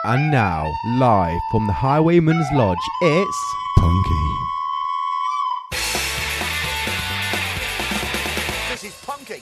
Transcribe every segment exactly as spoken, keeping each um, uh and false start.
And now, live from the Highwayman's Lodge, it's Punky. This is Punky.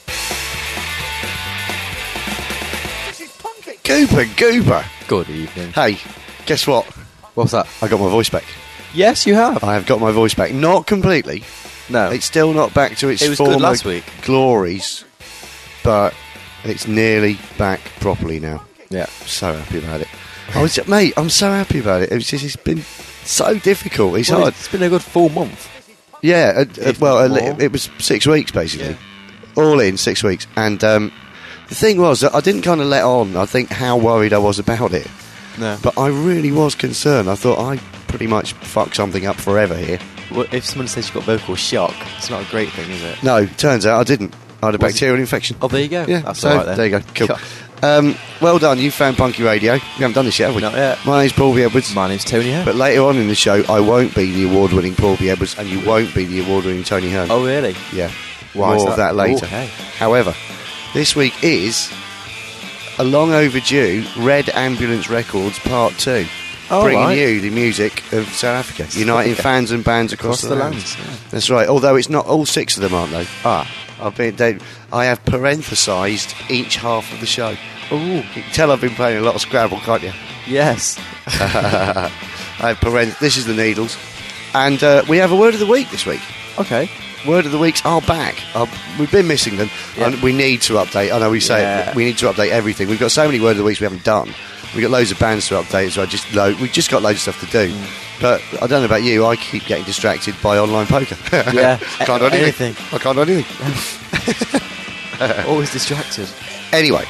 This is Punky. Goober, Goober. Good evening. Hey, guess what? What's that? I got my voice back. Yes, you have. I have got my voice back. Not completely. No. It's still not back to its It was former good last week. glories, but it's nearly back properly now. Yeah. So happy about it. I was, mate, I'm so happy about it. It's just, it's been so difficult. It's Well, hard. It's been a good full month. Yeah, uh, uh, If well, not uh, more. it was six weeks basically, all in six weeks. And um, the thing was that I didn't kind of let on. I think how worried I was about it, No. but I really was concerned. I thought I pretty much fucked something up forever here. Well, if someone says you've got vocal shock, it's not a great thing, is it? No, turns out I didn't. I had a Was bacterial infection. Oh, there you go. Yeah, That's so all right then. there you go. Cool. Cool. Um, well done. You found Punky Radio. We haven't done this yet, have we? Not yet. My name's Paul B. Edwards. My name's Tony Hearn. But later on in the show, I won't be the award-winning Paul B. Edwards, and you won't be the award-winning Tony Hearn. Oh, really? Yeah. Why More is of that? that later. Ooh, hey. However, this week is a long overdue Red Ambulance Records Part two. Oh, bringing right. you the music of South Africa, uniting Africa. fans and bands across, Across the, the land. lands, yeah. That's right. Although it's not all six of them, aren't they? Ah. I've been. They, I have parenthesised each half of the show. Ooh. You can tell I've been playing a lot of Scrabble, can't you? Yes. I have parent. This is the Needles, and uh, we have a word of the week this week. Okay. Word of the weeks are back. Uh, we've been missing them, Yeah. and we need to update. I know we say Yeah. it, we need to update everything. We've got so many word of the weeks we haven't done. We've got loads of bands to update, so I just lo- we've just got loads of stuff to do. Mm. But I don't know about you. I keep getting distracted by online poker. Yeah. Can't do anything. Anything. I can't do anything. Always distracted. Anyway,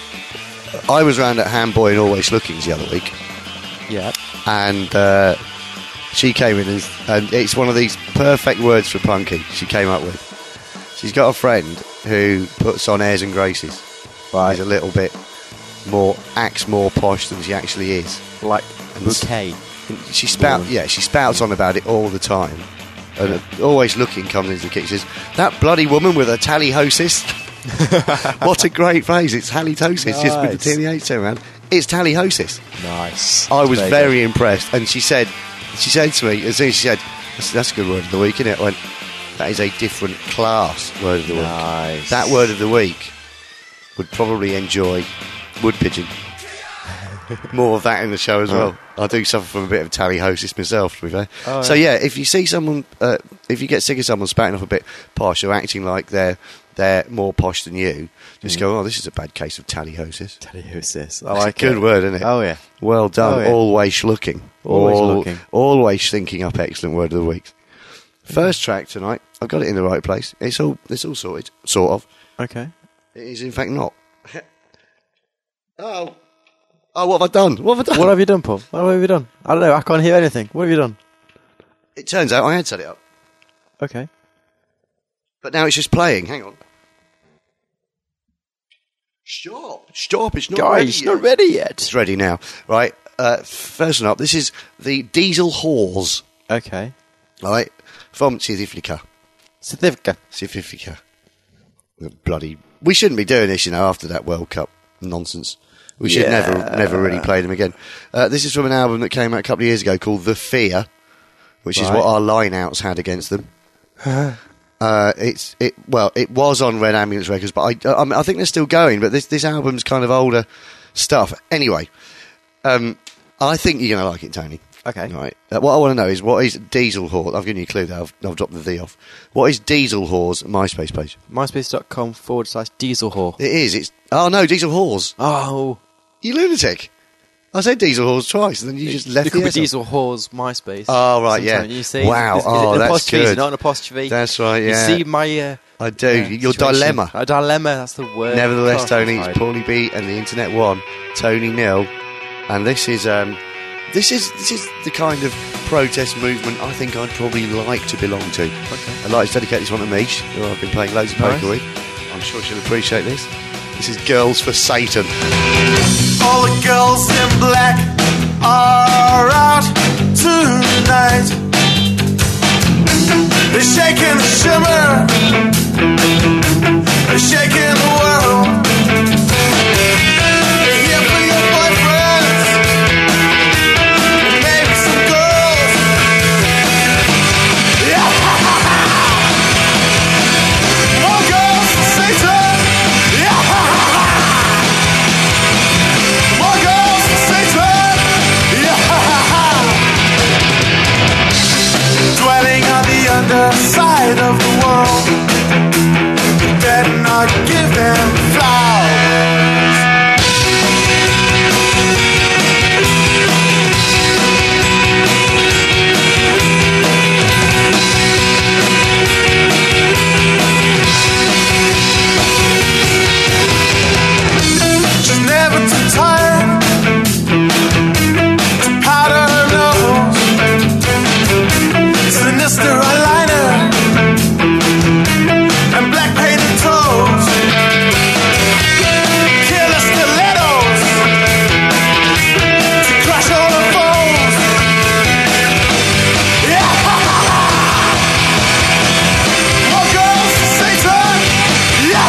I was round at Handboy and Always Lookings the other week. Yeah. And uh, she came in and, and it's one of these perfect words for Punky she came up with. She's got a friend who puts on airs and graces. Right. She's a little bit more, acts more posh than she actually is. Like And bouquet. And she spout, Woman. yeah, she spouts on about it all the time. And uh, Always Looking comes into the kitchen and says, "That bloody woman with her tallyhosis." What a great phrase. It's halitosis, just with the Nice. T and the H around. It's tallyhosis. Nice. I was There you very go. impressed, and she said, she said to me as soon as she said, "That's, that's a good word of the week, isn't it?" I went, "That is a different class word of the week." Nice. That word of the week would probably enjoy wood pigeon. More of that in the show as well. I do suffer from a bit of tallyhosis myself, to be fair. Oh, so yeah, if you see someone, uh, if you get sick of someone spouting off a bit posh or acting like they're they're more posh than you, just go, "Oh, this is a bad case of tallyhosis." Tallyhosis. I That's like a good it. word, isn't it? Oh, yeah. Well done. Oh, yeah. Always looking. Always Al- looking. Always thinking up excellent word of the week. First track tonight. I've got it in the right place. It's all it's all sorted. Sort of. Okay. It is in fact not. oh. Oh, what have I done? What have I done? What have you done, Paul? What have you done? I don't know. I can't hear anything. What have you done? It turns out I had set it up. Okay. But now it's just playing. Hang on. Stop. Stop. It's not ready Guys, yet. not ready yet. It's ready now. Right. Uh, first one up. This is the Diesel Whores. Okay. Right. From South Certificate. South Africa. Bloody. We shouldn't be doing this, you know, after that World Cup nonsense. We should Yeah. never, never really play them again. Uh, this is from an album that came out a couple of years ago called The Fear, which is Right. what our line-outs had against them. uh, it's it. Well, it was on Red Ambulance Records, but I, I, mean, I think they're still going. But this this album's kind of older stuff. Anyway, um, I think you're going to like it, Tony. Okay. Right. Uh, what I want to know is what is Diesel Whore? I've given you a clue there. I've, I've dropped the V off. What is Diesel Whore's MySpace page? MySpace.com forward slash diesel whore. It is. It's oh no, Diesel Whores. Oh. You lunatic! I said Diesel Whores twice, and then you just left It could the be S off. Diesel whore's MySpace. Oh right, yeah. Sometimes. You see? Wow. Is, is oh, it an that's apostrophe? good. It's not an apostrophe. That's right. Yeah. You see my... Uh, I do. yeah, Your situation. dilemma. A dilemma, that's the word. Nevertheless, Oh, Tony, that's it's right. Paulie B and the Internet One, Tony nil, and this is um, this is this is the kind of protest movement I think I'd probably like to belong to. Okay. I'd like to dedicate this one to Mish, who I've been playing loads of poker Nice. with. I'm sure she'll appreciate this. This is Girls for Satan. All the girls in black are out tonight. They're shaking the shimmer, they're shaking the world. They're here for your boyfriends, dwelling on the underside of the world. You better not give them flowers. She's never too tired to powder her nose. Sinister eyeliner and black painted toes. Killer stilettos to crush all her foes. Yeah. More girls to Satan. Yeah.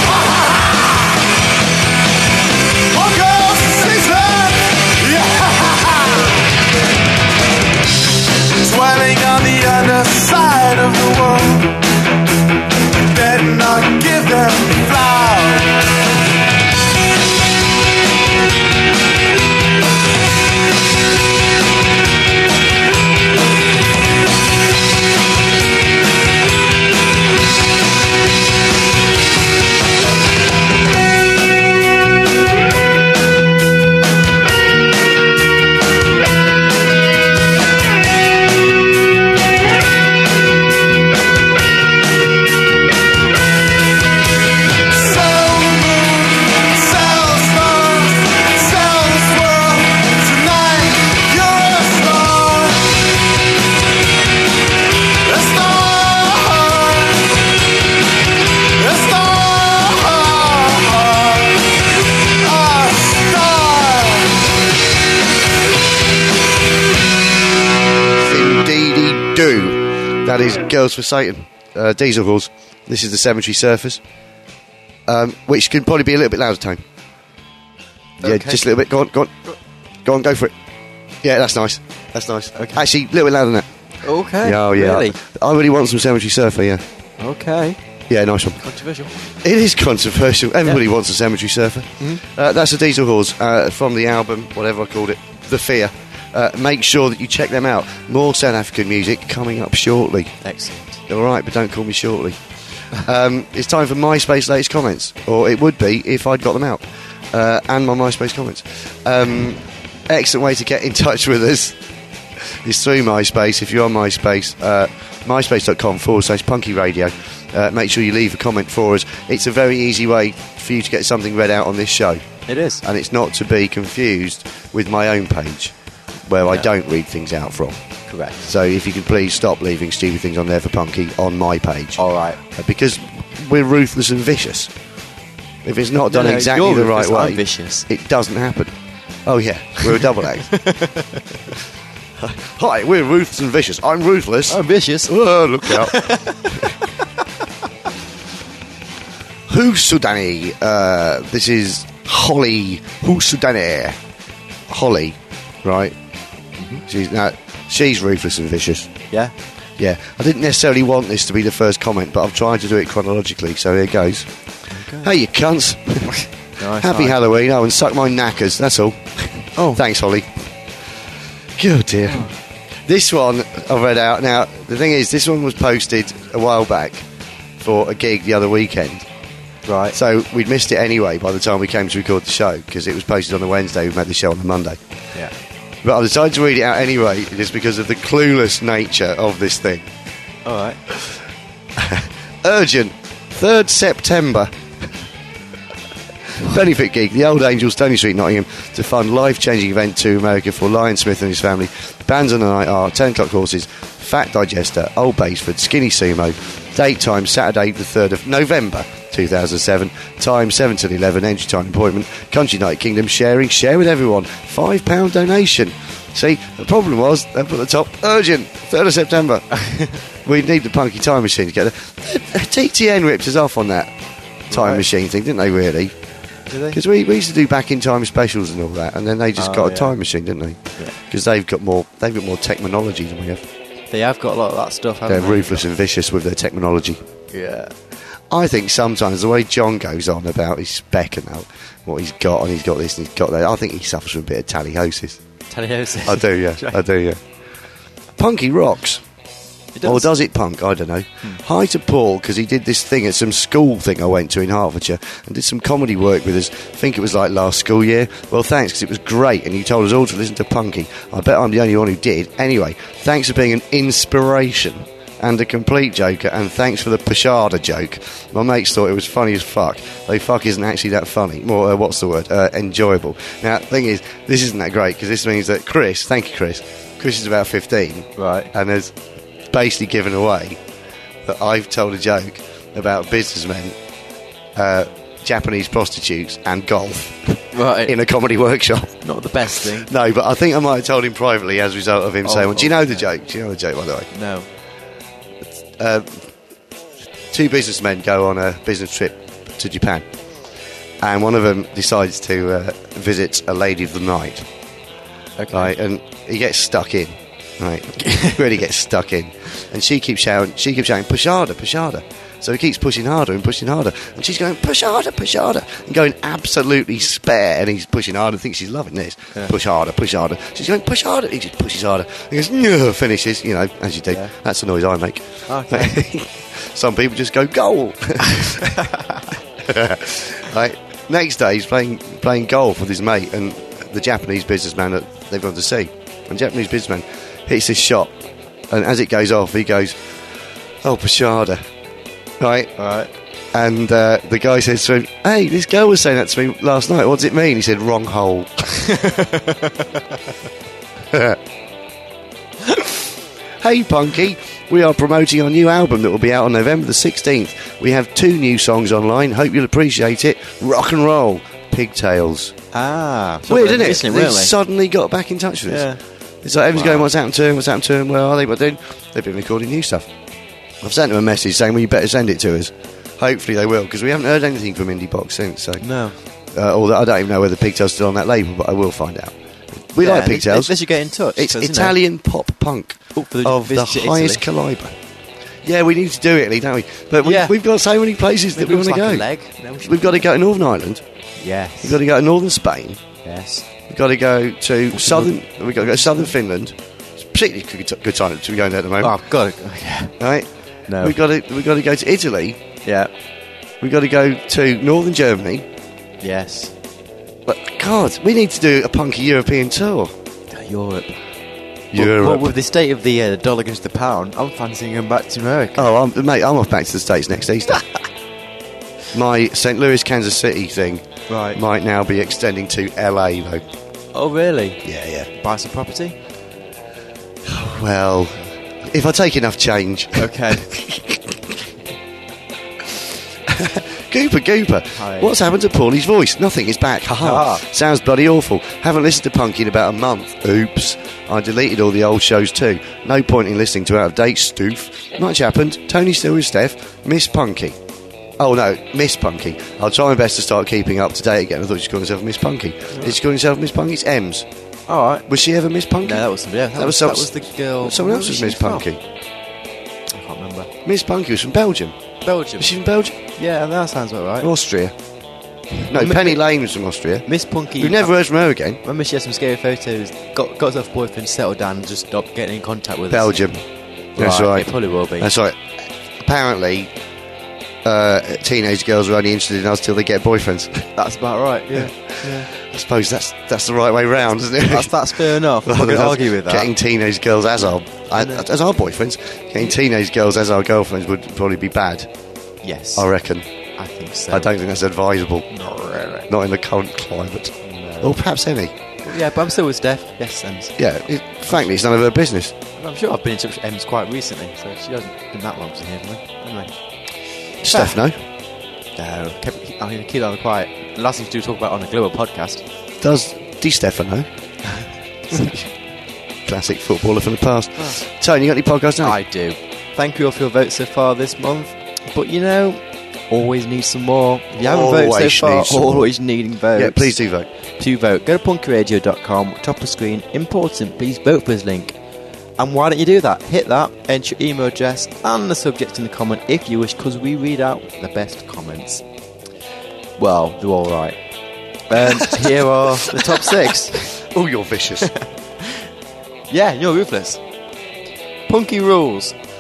More girls to Satan. Yeah. Dwelling on the underside of the world. Better not give them flowers. That is Girls for Satan, uh, Diesel Halls. This is the Cemetery Surfers, um, which can probably be a little bit louder, Tone. Yeah, Okay. just a little bit. Go on, go on, go on, go for it. Yeah, that's nice. That's nice. Okay. Actually, a little bit louder than that. Okay. Yeah, oh, yeah. Really? I, I really want some Cemetery Surfer. Yeah, Okay. yeah, nice one. Controversial. It is controversial. Everybody Yeah. wants a Cemetery Surfer. Mm-hmm. Uh, that's the Diesel Halls uh, from the album, whatever I called it, The Fear. Uh, make sure that you check them out. More South African music coming up shortly. Excellent. All right, but don't call me shortly. Um, it's time for MySpace latest comments, or it would be if I'd got them out, uh, and my MySpace comments. Um, excellent way to get in touch with us is through MySpace. If you're on MySpace, uh, myspace.com forward slash punky radio. Uh, make sure you leave a comment for us. It's a very easy way for you to get something read out on this show, It is. and it's not to be confused with my own page, where I Yeah. don't read things out from. Correct. So if you could please stop leaving stupid things on there for Punky on my page. All right. Uh, because we're ruthless and vicious. If it's not done No, no, exactly you're the right ruthless, way, I'm vicious. it doesn't happen. Oh yeah, we're a double act. Hi, we're ruthless and vicious. I'm ruthless. I'm vicious. Oh, look out. Who's Sudani? Uh, this is Holly. Who's Sudani? Holly, right? Mm-hmm. She's now she's ruthless and vicious. Yeah. Yeah, I didn't necessarily want this to be the first comment, but I've tried to do it chronologically, so here goes. Hey, you cunts. Nice, Happy nice. Halloween. Oh, and suck my knackers, that's all. Oh. Thanks, Holly. Good dear. This one I've read out. Now, the thing is, this one was posted a while back for a gig the other weekend. Right. So we'd missed it anyway by the time we came to record the show, because it was posted on the Wednesday. We made the show on the Monday. Yeah. But I decided to read it out anyway, just because of the clueless nature of this thing. All right. Urgent, third September. Benefit gig, the Old Angels, Stony Street, Nottingham, to fund life-changing event to America for Lion Smith and his family. Bands on the night are ten o'clock Horses, Fat Digester, Old Baseford, Skinny Sumo. Date time Saturday the third of November two thousand seven. Time seven till eleven. Entry time appointment. Country Night Kingdom, sharing, share with everyone. five pound donation. See, the problem was, they put at the top, urgent, third of September. We need the Punky Time Machine together. T T N ripped us off on that time Right. machine thing, didn't they, really? Do they? Because we, we used to do back in time specials and all that, and then they just Oh, got a yeah. time machine, didn't they? Yeah. Because they've got more they've got more technology than we have. They have got a lot of that stuff, haven't They're they? ruthless and vicious with their technology. Yeah. I think sometimes the way John goes on about his spec and how, what he's got, and he's got this and he's got that, I think he suffers from a bit of tallyhosis. Tallyhosis. I do, yeah. I do, yeah. Punky rocks. It does. Or does it, Punk? I don't know. Hmm. Hi to Paul, because he did this thing at some school thing I went to in Hertfordshire and did some comedy work with us. I think it was like last school year. Well, thanks, because it was great, and you told us all to listen to Punky. I bet I'm the only one who did. Anyway, thanks for being an inspiration and a complete joker, and thanks for the Pashada joke. My mates thought it was funny as fuck. Though fuck isn't actually that funny. More, uh, what's the word? Uh, enjoyable. Now, the thing is, this isn't that great, because this means that Chris, thank you, Chris, Chris is about fifteen. Right. And has basically given away that I've told a joke about businessmen, uh, Japanese prostitutes, and golf Right. in a comedy workshop. Not the best thing. No, but I think I might have told him privately as a result of him Oh, saying, well, do you know the okay. joke? Do you know the joke, by the way? No. Uh, two businessmen go on a business trip to Japan, and one of them decides to uh, visit a lady of the night, Okay. right? And he gets stuck in, right? Really gets stuck in, and she keeps shouting, she keeps shouting, push harder, push harder. So he keeps pushing harder and pushing harder, and she's going, push harder, push harder, and going absolutely spare, and he's pushing harder, thinks she's loving this. Yeah. Push harder, push harder. She's going, push harder, he just pushes harder. He goes, no, finishes, you know, as you do. Yeah. That's the noise I make. Okay. Some people just go, goal. Right. Next day, he's playing playing golf with his mate and the Japanese businessman that they've gone to see. And the Japanese businessman hits his shot, and as it goes off, he goes, oh, Pashada. Right? Alright. And uh, the guy says to him, hey, this girl was saying that to me last night. What does it mean? He said, wrong hole. Hey, Punky. We are promoting our new album that will be out on November the sixteenth. We have two new songs online. Hope you'll appreciate it. Rock and roll. Pigtails. Ah. Weird, isn't it? Listening, They really. suddenly got back in touch with us. Yeah. It's like everyone's Wow. going, what's happened to him? What's happened to him? Where are they? What they're doing? They've been recording new stuff. I've sent them a message saying, well, you better send it to us. Hopefully they will, because we haven't heard anything from Indie Box since. So, No. uh, although I don't even know whether Pigtails still on that label, but I will find out. We Yeah, like Pigtails. They, they should get in touch. It's 'cause, you know, Italian pop punk Oh, for the of the visit to highest Italy. calibre. Yeah, we need to do Italy, don't we? But we, Yeah. we've got so many places that Maybe we it want to looks go. like a leg. No, we should- We've got to go to Northern Ireland. Yes. We've got to go to Northern Spain. Yes. We've got to go to southern. We've got to go to southern Finland. It's particularly good, good time to be going there at the moment. Oh, God. Yeah. Right? No. We've got to. We've got to go to Italy. Yeah. We've got to go to northern Germany. Yes. But God, we need to do a punky European tour. Europe. Europe. Well, with the state of the uh, dollar against the pound, I'm fancying going back to America. Oh, I'm, mate, I'm off back to the States next Easter. My Saint Louis, Kansas City thing Right. might now be extending to L A, though. Oh, really? Yeah, yeah. Buy some property? Well, if I take enough change. Okay. Gooper, Gooper. Hi. What's happened to Paulie's voice? Nothing, it's back. Haha. Ah. Sounds bloody awful. Haven't listened to Punky in about a month. Oops. I deleted all the old shows too. No point in listening to out of date stoof. Much happened. Tony still with Steph. Miss Punky. Oh no, Miss Punky. I'll try my best to start keeping up to date again. I thought she called herself Miss Punky. Did she call herself Miss Punky? It's Ems. All right. Was she ever Miss Punky? No, that was somebody else. That, That was, was that some- was the girl. Someone else where was she Miss from? Punky. I can't remember. Miss Punky was from Belgium. Belgium. Was she from Belgium? Yeah, that sounds about right. Austria. No, Mi- Penny Lane was from Austria. Miss Punky. We've never heard from her again. Remember she had some scary photos, got, got herself boyfriend, settled down, and just stopped getting in contact with us. Belgium. That's right. It probably will be. That's right. Apparently, uh, teenage girls are only interested in us till they get boyfriends. That's about right, yeah. yeah. I suppose that's that's the right way round, isn't it? That's, that's fair enough. I'm not going to argue with that. Getting teenage girls as our as, as our boyfriends, getting teenage girls as our girlfriends would probably be bad. Yes. I reckon. I think so. I don't think that's advisable. Not really. Not in the current climate. No. Or perhaps any. Yeah, but I'm still with Steph. Yes, Ems. Yeah. It, frankly, it's none of her business. I'm sure I've been in touch with Ems quite recently, so she hasn't been that long to hear from me. Anyway. Steph, no. No, kept, I'm going to keep that quiet. Last thing to do talk about on a global podcast. Does Di Stefano? Classic footballer from the past. Tony, you got any podcasts now? I do. Thank you all for your votes so far this month. But you know, always need some more. If you haven't voted Always so far, need some more. always needing votes. Yeah, please do vote. To vote, go to punky radio dot com, top of screen, important, please vote for this link. And why don't you do that? Hit that, enter your email address and the subject in the comment if you wish, because we read out the best comments. Well, they're all right. Um, here are the top six. Oh, you're vicious. Yeah, you're ruthless. Punky rules.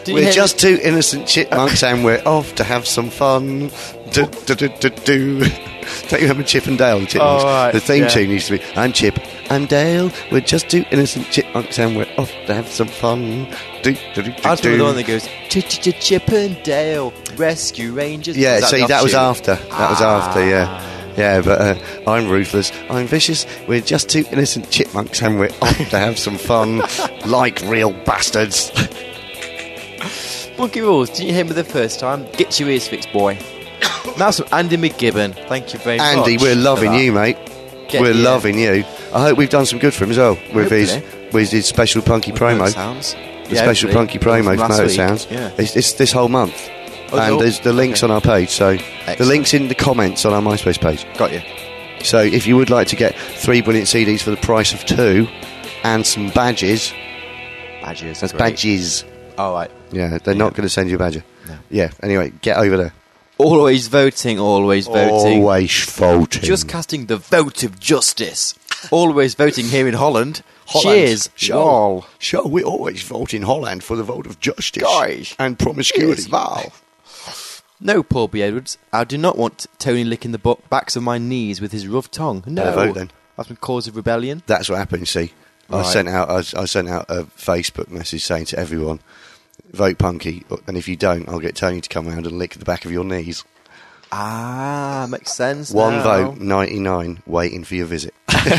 Did you We're hear just two innocent chipmunks and we're off to have some fun. Do, do, do, do, do. Don't you remember Chip and Dale, the chipmunks? Oh, right, the theme yeah. tune used to be, I'm Chip and Dale, we're just two innocent chipmunks and we're off to have some fun. Do, do, do, do, I remember the do. one that goes Chip and Dale Rescue Rangers. Yeah, Was see, the that was offshoot? after. That was Ah. after, yeah. Yeah, but uh, I'm ruthless, I'm vicious, we're just two innocent chipmunks and we're off to have some fun like real bastards. Monkey Rules, didn't you hear me the first time? Get your ears fixed, boy. Now some Andy McGibbon. Thank you very much. Andy, we're for loving that. you, mate. Get we're here. loving you. I hope we've done some good for him as well with his Hopefully. with his special punky With promo. Motor Sounds. The Yeah, special hopefully. punky promo From for last Motor week. Sounds. Yeah. It's, it's this whole month. Oh, and no. there's the links Okay. on our page, so the Excellent. links in the comments on our MySpace page. Got you. So if you would like to get three brilliant C Ds for the price of two and some badges, Badges. that's great. badges. All right. Yeah, they're not going to send you a badger. No. Yeah, anyway, get over there. Always voting, always voting. Always voting. Just casting the vote of justice. Always voting here in Holland. Holland. Cheers. Show. Wall. Show, we always vote in Holland for the vote of justice. Guys. And promiscuity. Yes, Val. No, Paul B. Edwards. I do not want Tony licking the bu- backs of my knees with his rough tongue. No. Better vote then. That's been cause of rebellion. That's what happened, see. I Right. sent out I, I sent out a Facebook message saying to everyone, vote punky, and if you don't, I'll get Tony to come around and lick the back of your knees. Ah, makes sense. One now. vote, ninety-nine, waiting for your visit.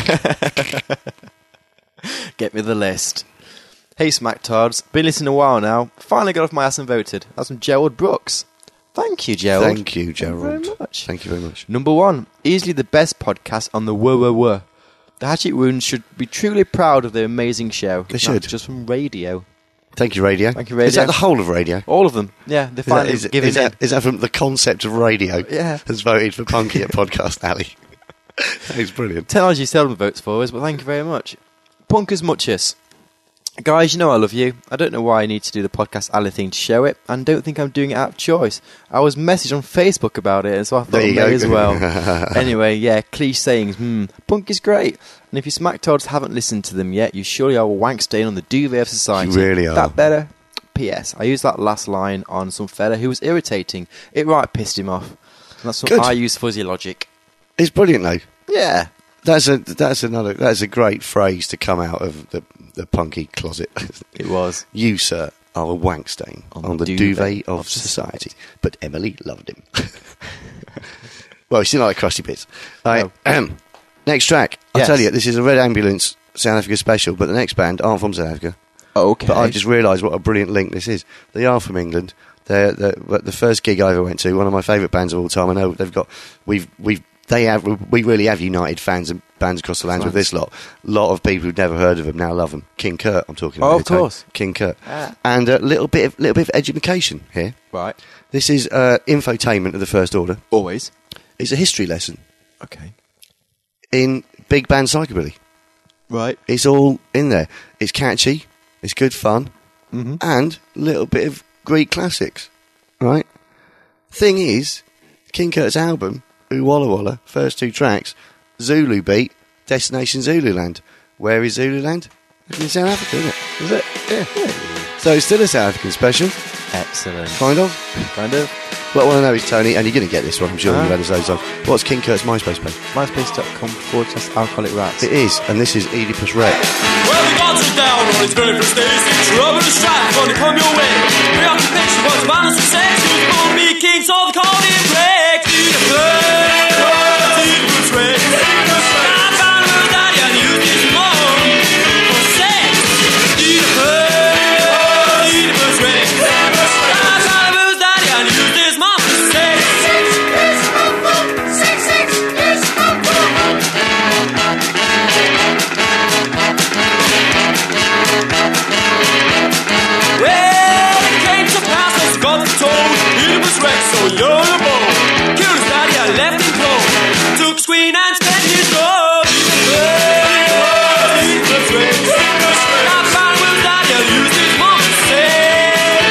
Get me the list. Hey, Smacktards. Been listening a while now. Finally got off my ass and voted. That's from Gerald Brooks. Thank you, Gerald. Thank you, Gerald. very much. Thank you very much. Number one, easily the best podcast on the Whoa Whoa Whoa. The Hatchet Wounds should be truly proud of their amazing show. They That's should. just from radio. Thank you, radio. Thank you, radio. Is that the whole of radio? All of them. Yeah, they Is that, finally is, given is, that, in. is that from the concept of radio? Yeah. Has voted for punky at Podcast Alley. That is brilliant. Technology seldom votes for us, but thank you very much. Punkers Muchus. Guys, you know I love you. I don't know why I need to do the Podcast Alley thing to show it, and don't think I'm doing it out of choice. I was messaged on Facebook about it, and so I thought There I you may go. as well. Anyway, yeah, cliche sayings. Hmm, punk is great. And if you smacktards haven't listened to them yet, you surely are a wank stain on the duvet of society. You really are. That better? P S. I used that last line on some fella who was irritating. It right pissed him off. And that's what Good. I use fuzzy logic. It's brilliant, though. Yeah. That's a that's another that's a great phrase to come out of the the punky closet. It was. You, sir, are a wank stain On on, the the duvet duvet, of of society. But Emily loved him. Well, she's not like crusty bits. Right, um, next track. I'll Yes. tell you, this is a Red Ambulance South Africa special, but the next band aren't from South Africa. Okay. But I just realised what a brilliant link this is. They are from England. They're, they're but the first gig I ever went to, one of my favourite bands of all time. I know they've got we've we've they have we really have united fans and bands across the lands with this lot. A lot of people who've never heard of them now love them. King Kurt, I'm talking about. Oh, of here, Tony. course. King Kurt, Ah. and a little bit of little bit of education here. Right. This is uh, infotainment of the first order. Always. It's a history lesson Okay. in big band psychobilly. Right. It's all in there. It's catchy. It's good fun. Mm-hmm. And a little bit of Greek classics, right? Thing is, King Kurt's album, Ooh Walla Walla, first two tracks, Zulu beat, Destination Zululand. Where is Zululand? It's in South Africa, isn't it? Is it? Yeah. So it's still a South African special, Excellent. kind of. Kind of. What I want to know is, Tony, and you're going to get this one, I'm sure Ah. you've had this loads of times. What's King Kurt's MySpace page? MySpace.com forward slash alcoholic rats. It is, and this is Oedipus Rex. Well, the gods are down on its very first days. Trouble and strife gonna come your way. Preoccupation was violence and sex. He was born to be king, so they called him Rex. Oedipus Rex. I found a little daddy and used his mom for sex. Oedipus, Oedipus Rex. I found a little daddy and used his mom for sex. Well, it came to pass as God foretold. Oedipus Rex, so young and bold, killed his daddy and left him cold. Took his queen and spent his gold. Oedipus Rex. I found his daddy and used his mom for sex.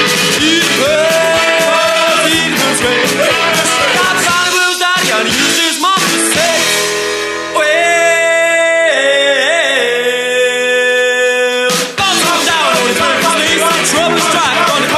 Oedipus, Oedipus Rex. I found his daddy and used his mom for sex. Well, guns come down on his very face. Trouble strike, gonna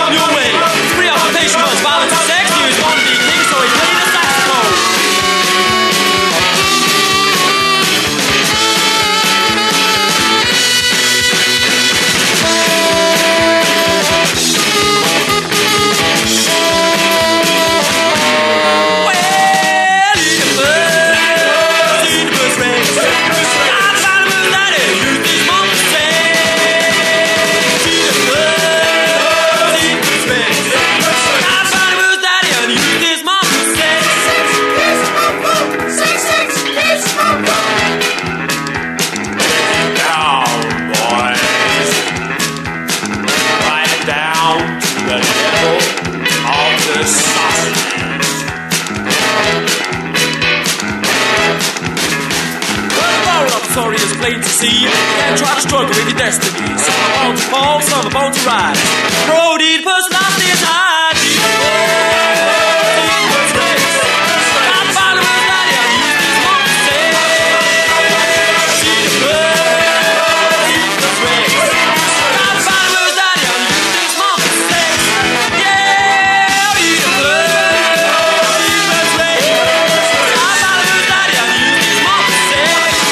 see. And try to struggle with your destiny. Some are born to fall, some are born to rise. Road Oedipus, lofty as high. Oedipus Rex. My father was daddy, I used his mom to say. Oedipus Rex. My father was daddy, I used his mom to say. Yeah, Oedipus. Oedipus Rex. My father was daddy, I used his mom to say.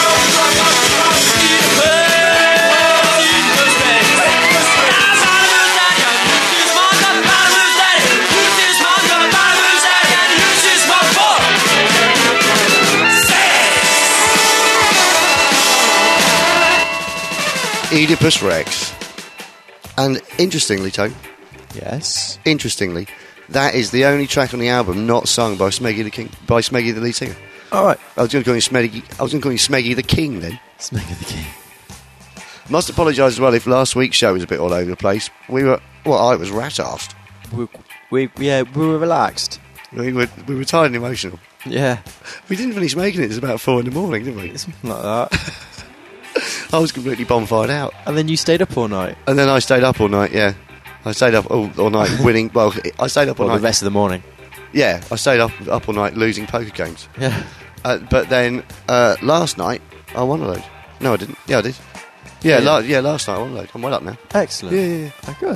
Oedipus Rex. And interestingly, Tone, Yes. interestingly, that is the only track on the album not sung by Smeggy the King, by Smeggy the lead singer. All right. I was going to call him Smeggy. I was going to call him Smeggy the King then. Smeggy the King. Must apologise as well if last week's show was a bit all over the place. We were, well, I was rat-arsed. We, we, yeah, we were relaxed. We were, we were tired and emotional. Yeah. We didn't finish making it. It was about four in the morning, didn't we? Something like that. I was completely bonfired out. And then you stayed up all night. And then I stayed up all night, yeah. I stayed up all, all night winning. Well, I stayed up all Well, night. the rest of the morning. Yeah, I stayed up up all night losing poker games. Yeah. Uh, but then uh, last night, I won a load. No, I didn't. Yeah, I did. Yeah, Yeah. La- yeah last night I won a load. I'm well up now. Excellent. Yeah, yeah, yeah. Oh, good.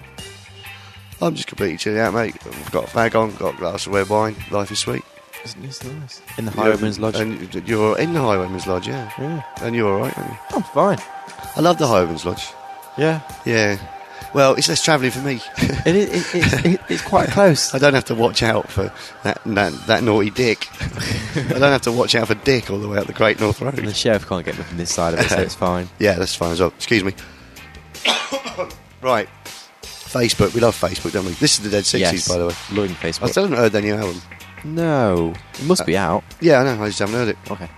I'm just completely chilling out, mate. I've got a fag on, got a glass of red wine. Life is sweet. Isn't this nice? In the Highwayman's Lodge. And you're in the Highwayman's Lodge, yeah. Yeah. And you're alright, aren't you? I'm fine. I love the Highwayman's Lodge. Yeah. Yeah. Well, it's less travelling for me. It is. It, it, it, it's quite close. I don't have to watch out for that that, that naughty Dick. I don't have to watch out for Dick all the way up the Great North And the Road. sheriff can't get me from this side of it, so it's fine. Yeah, that's fine as well. Excuse me. Right. Facebook. We love Facebook, don't we? This is the Dead sixties, Yes. by the way. Loving I Facebook. still haven't heard their new album. No. It must be out. Yeah, I know. I just haven't heard it. Okay.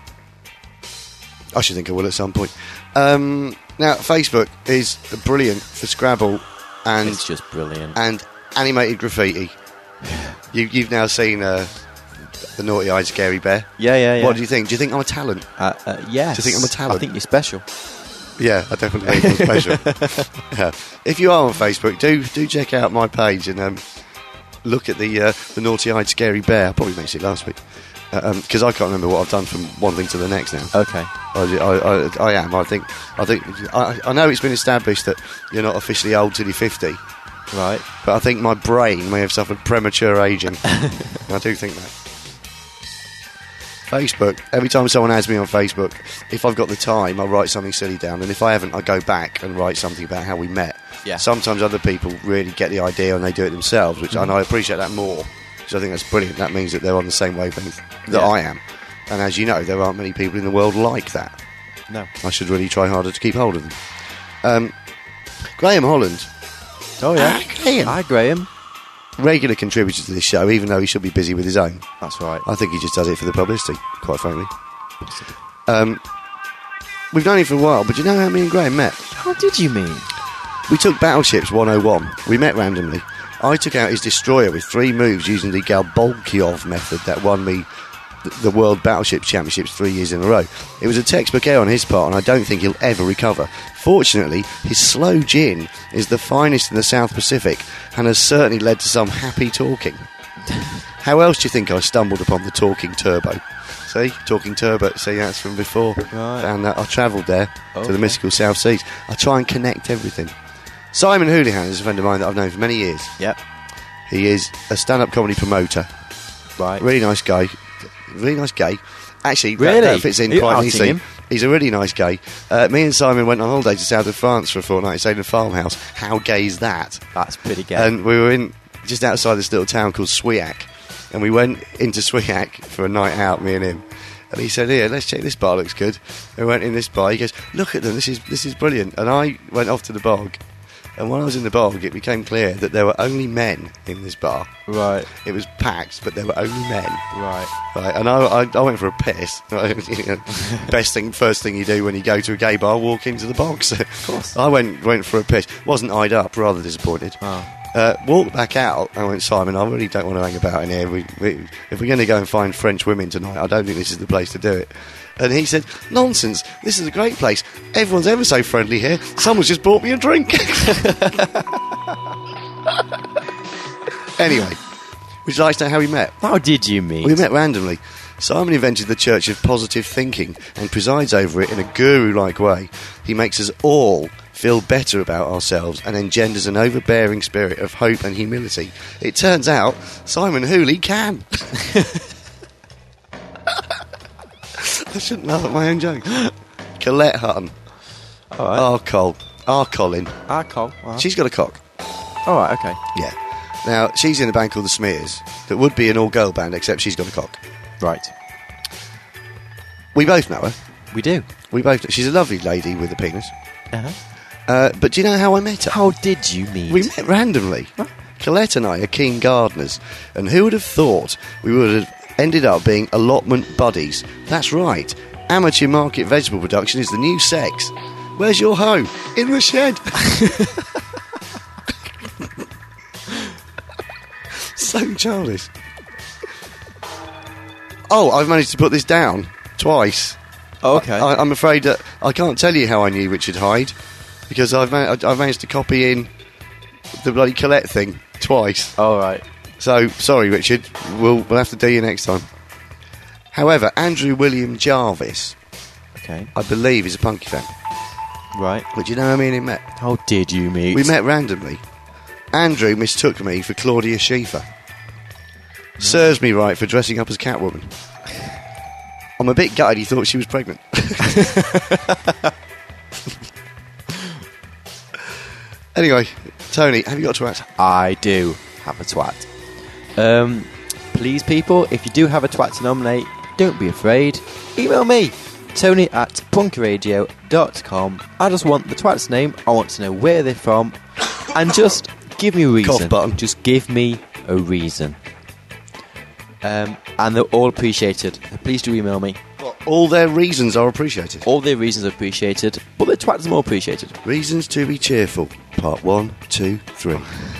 I should think I will at some point. Um, now, Facebook is brilliant for Scrabble and It's just brilliant. and animated graffiti. You, you've now seen uh, the naughty-eyed scary bear. Yeah, yeah, yeah. What do you think? Do you think I'm a talent? Uh, uh, yes. Do you think I'm a talent? I think you're special. Yeah, I definitely think I'm special. Yeah. If you are on Facebook, do do check out my page and um, look at the uh, the naughty-eyed scary bear. I probably mentioned it last week because uh, um, I can't remember what I've done from one thing to the next now. Okay. I, I, I, I am. I think. I think. I, I know it's been established that you're not officially old till you're fifty, Right. but I think my brain may have suffered premature aging. I do think that. Facebook. Every time someone adds me on Facebook, if I've got the time, I'll write something silly down, and if I haven't, I go back and write something about how we met. Yeah. Sometimes other people really get the idea and they do it themselves, which and I appreciate that more, because I think that's brilliant. That means that they're on the same wavelength that Yeah. I am. And as you know, there aren't many people in the world like that. No. I should really try harder to keep hold of them. Um, Graham Holland, Oh, yeah. Ah, Graham. Hi, Graham. regular contributor to this show, even though he should be busy with his own. That's right. I think he just does it for the publicity, quite frankly. Um, we've known him for a while, but do you know how me and Graham met? How did you mean? We took Battleships one oh one. We met randomly. I took out his destroyer with three moves using the Galbolkyov method that won me th- the World Battleship Championships three years in a row. It was a textbook error on his part, and I don't think he'll ever recover. Fortunately, his slow gin is the finest in the South Pacific and has certainly led to some happy talking. How else do you think I stumbled upon the Talking Turbo? See? Talking Turbo. See, that's from before. Right. And uh, I travelled there to Okay. the mystical South Seas. I try and connect everything. Simon Houlihan is a friend of mine that I've known for many years. Yep. He is a stand-up comedy promoter. Right. Really nice guy. Really nice gay. Actually, that- Really? that, fits in Are you quite outing neatly. him? He's a really nice guy. Uh, me and Simon went on holiday to south of France for a fortnight, stayed in a farmhouse. How gay is that? That's pretty gay. And we were in just outside this little town called Swiak, and we went into Swiak for a night out, me and him. And he said, "Here, let's check this bar. Looks good." And we went in this bar. He goes, "Look at them. This is this is brilliant." And I went off to the bog. And when I was in the bog, it became clear that there were only men in this bar. right. It was packed, but there were only men. Right. Right, and I, I, I went for a piss. You know, best thing, first thing you do when you go to a gay bar, walk into the box. Of course. I went went for a piss. Wasn't eyed up, rather disappointed. Oh. Uh, walked back out. I went, Simon, I really don't want to hang about in here. We, we, if we're going to go and find French women tonight, I don't think this is the place to do it. And he said, nonsense, this is a great place. Everyone's ever so friendly here. Someone's just bought me a drink. Anyway, would you like to know how we met? How did you meet? We met randomly. Simon invented the Church of Positive Thinking and presides over it in a guru-like way. He makes us all feel better about ourselves and engenders an overbearing spirit of hope and humility. It turns out Simon Hooley can. I shouldn't laugh at my own joke. Colette Hutton. All right. Our Col. Our Colin. Ah, Cole. Uh-huh. She's got a cock. All right, okay. Yeah. Now, she's in a band called The Smears that would be an all-girl band, except she's got a cock. Right. We both know her. We do. We both. She's a lovely lady with a penis. Uh-huh. Uh, but do you know how I met her? How did you meet? We met randomly. Colette and I are keen gardeners, and who would have thought we would have ended up being allotment buddies? That's right. Amateur market vegetable production is the new sex. Where's your hoe? In the shed. So childish. Oh, I've managed to put this down twice. Oh, okay. I, I'm afraid that I can't tell you how I knew Richard Hyde, because I've, man- I've managed to copy in the bloody Colette thing twice. All right. So, sorry, Richard. We'll, we'll have to do you next time. However, Andrew William Jarvis, Okay. I believe, is a Punky fan. Right. But do you know how me and him met? How did you meet? We met randomly. Andrew mistook me for Claudia Schiffer. Serves me right for dressing up as Catwoman. I'm a bit gutted he thought she was pregnant. Anyway, Tony, have you got a twat? I do have a twat. Um, please, people, if you do have a twat to nominate, don't be afraid. Email me, Tony at punkradio dot com. I just want the twat's name. I want to know where they're from, and just give me a reason. Cough button. Just give me a reason. Um, and they're all appreciated. Please do email me. All their reasons are appreciated. All their reasons are appreciated, but their twats are more appreciated. Reasons to be cheerful. Part one, two, three.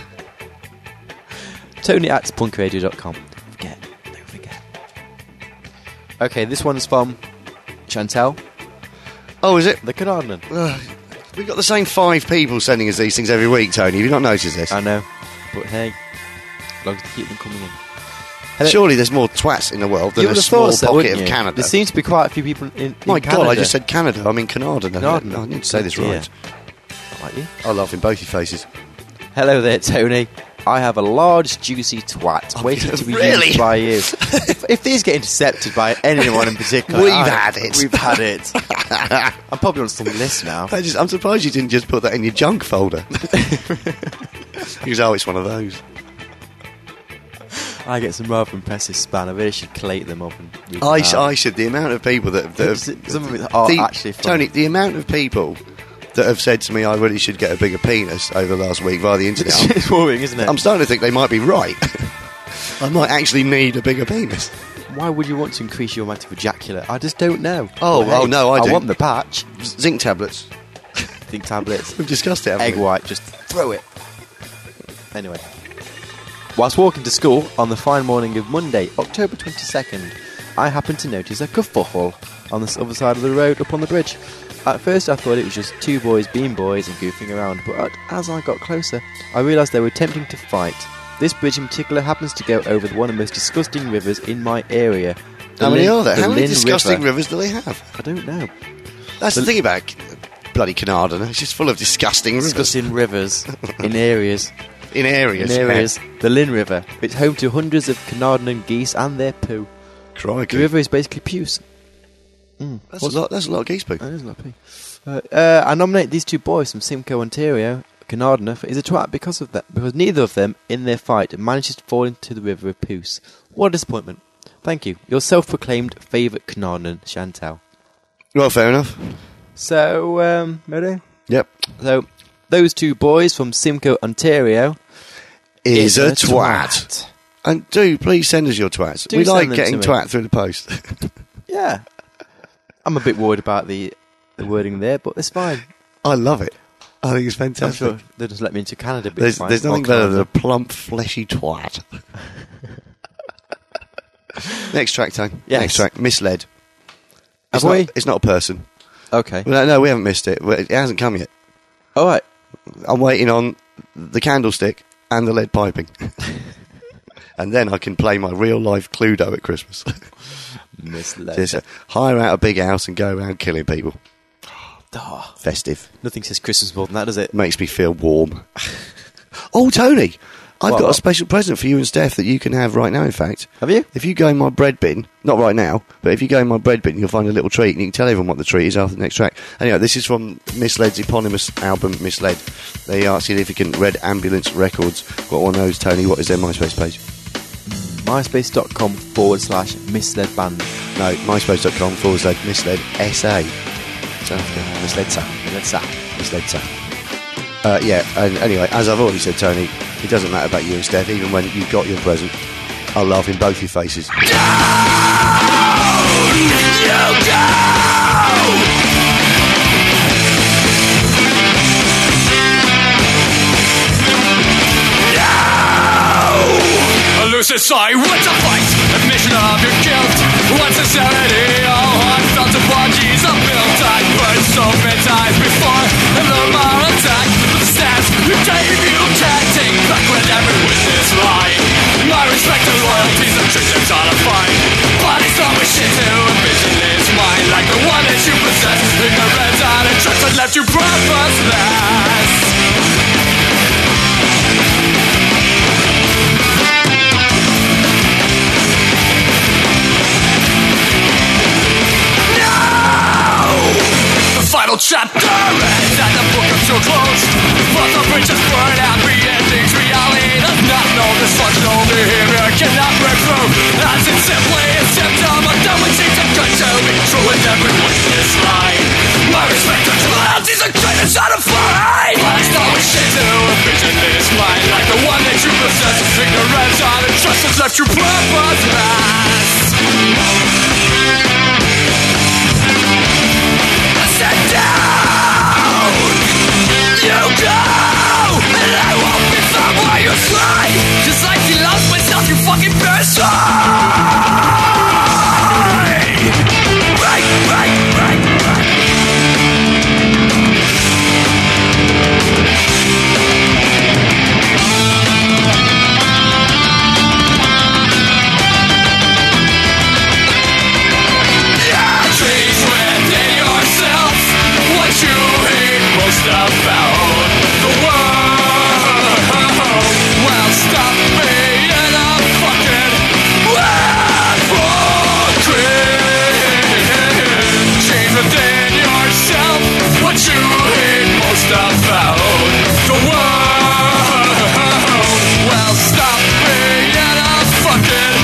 Tony at punkradio dot com. Don't forget. Don't forget. Okay, this one's from Chantel, Oh, is it? the Canardian. Uh, we've got the same five people sending us these things every week, Tony. Have you not noticed this? I know, but hey, as long as they keep them coming in. Hello. Surely there's more twats in the world than You a would have small thought so, pocket wouldn't of you? Canada. There seems to be quite a few people in, in My Canada. God, I just said Canada. I mean Canardian. Canardian. I need to say this Oh, dear. right. I like you. I laugh in both your faces. Hello there, Tony. I have a large, juicy twat waiting to be really? used by you. if, if these get intercepted by anyone in particular, We've I- had it. We've had it. I'm probably on some list now. I just, I'm surprised you didn't just put that in your junk folder. Because, oh, it's one of those. I get some rather impressive spam. I really should collate them up and read them I, out. sh- I should. The amount of people that, that have, Some of it are the, actually fun. Tony, the amount of people that have said to me I really should get a bigger penis over the last week via the internet. I'm- It's worrying, isn't it? I'm starting to think they might be right. I might actually need a bigger penis. Why would you want to increase your amount of ejaculate? I just don't know. Oh, But oh, no, I I do. want the patch. Zinc tablets. Think tablets. We've discussed it, haven't Egg we? white, just throw it. Anyway. Whilst walking to school on the fine morning of Monday, October twenty-second, I happened to notice a kerfuffle on the other side of the road up on the bridge. At first I thought it was just two boys being boys and goofing around, but as I got closer, I realised they were attempting to fight. This bridge in particular happens to go over one of the most disgusting rivers in my area. The How many Lin- are there? the How many Lin disgusting River. rivers do they have? I don't know. That's the, The- thing about bloody Carnarvon. It's just full of disgusting rivers. Disgusting rivers in areas. In areas. In areas. The Lin River. It's home to hundreds of Carnarvon geese and their poo. Crikey. The river is basically puce. Mm. That's, a lot, that's a lot of geese poo. That is a lot of poo. Uh, uh, I nominate these two boys from Simcoe, Ontario, Carnarvon, for is a twat because of that. Because neither of them, in their fight, manages to fall into the river of puce. What a disappointment. Thank you. Your self-proclaimed favourite Carnarvon, Chantal. Well, fair enough. So, um, ready? Yep. So, those two boys from Simcoe, Ontario, Is a twat. And do please send us your twats. Do we send like them getting to me. twat through the post. Yeah. I'm a bit worried about the, the wording there, but it's fine. I love it. I think it's I'm fantastic. sure they'll just let me into Canada. but There's, it's fine. there's nothing Or better than Canada. a plump, fleshy twat. Next track, Tone. Yes. Next track. Misled. It's Have we? not, it's not a person. Okay. No, no, we haven't missed it. It hasn't come yet. All right. I'm waiting on the candlestick and the lead piping. And then I can play my real-life Cluedo at Christmas. Misled. Just uh, hire out a big house and go around killing people. Oh, Festive. nothing says Christmas more than that, does it? Makes me feel warm. Oh, Tony, I've What, got a what? special present for you and Steph that you can have right now, in fact. Have you? If you go in my bread bin, not right now, but if you go in my bread bin, you'll find a little treat, and you can tell everyone what the treat is after the next track. Anyway, this is from Misled's eponymous album, Misled. They are significant Red Ambulance Records. Got one of those, Tony. What is their MySpace page? MySpace.com forward slash misled band. No, myspace.com forward slash misled SA. South Africa. Misled Sa. Misled Sa. Misled Sa. Uh, yeah, and anyway, as I've already said, Tony, it doesn't matter about you and Steph, even when you've got your present. I'll laugh in both your faces. Lucius, I what's a fight? Admission of your guilt. What's sincerity? Oh, I felt apologies are built. I burned so many times before. And the moral attack. The stats you gave you can't take back when every witness lied. My respect and loyalties are tricks that's all I find. Bodies on my shit to a vision is mine. Like the one that you possess. Ignorance out of trust that left you purposeless. Final chapter ends and the book is so closed. But the bridges burn, happy endings. Reality does not know dysfunctional behavior cannot break through. As it's simply a symptom of done what seems a good to be true with every witness line. My respect to loyalties are greatest out of flying. Last always shit to a vision is mine. Like the one that you possess. Ignorance on and trust has left you purposeless. Sit down, you go, and I won't be found while you slide. Just like you lost myself, you fucking parasite. Right, right, right, right. Yeah, trees within yourself. What you hate most about the world. Well, stop being a fucking hypocrite. Change within yourself. What you hate most about the world. Well, stop being a fucking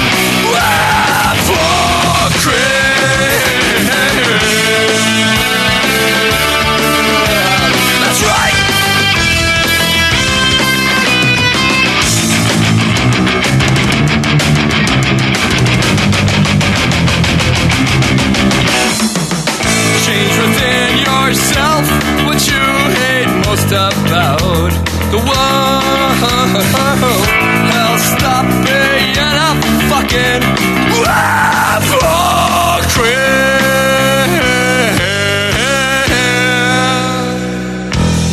hypocrite. That's right. Change within yourself what you hate most about the world. Hell, stop being a fucking hypocrite.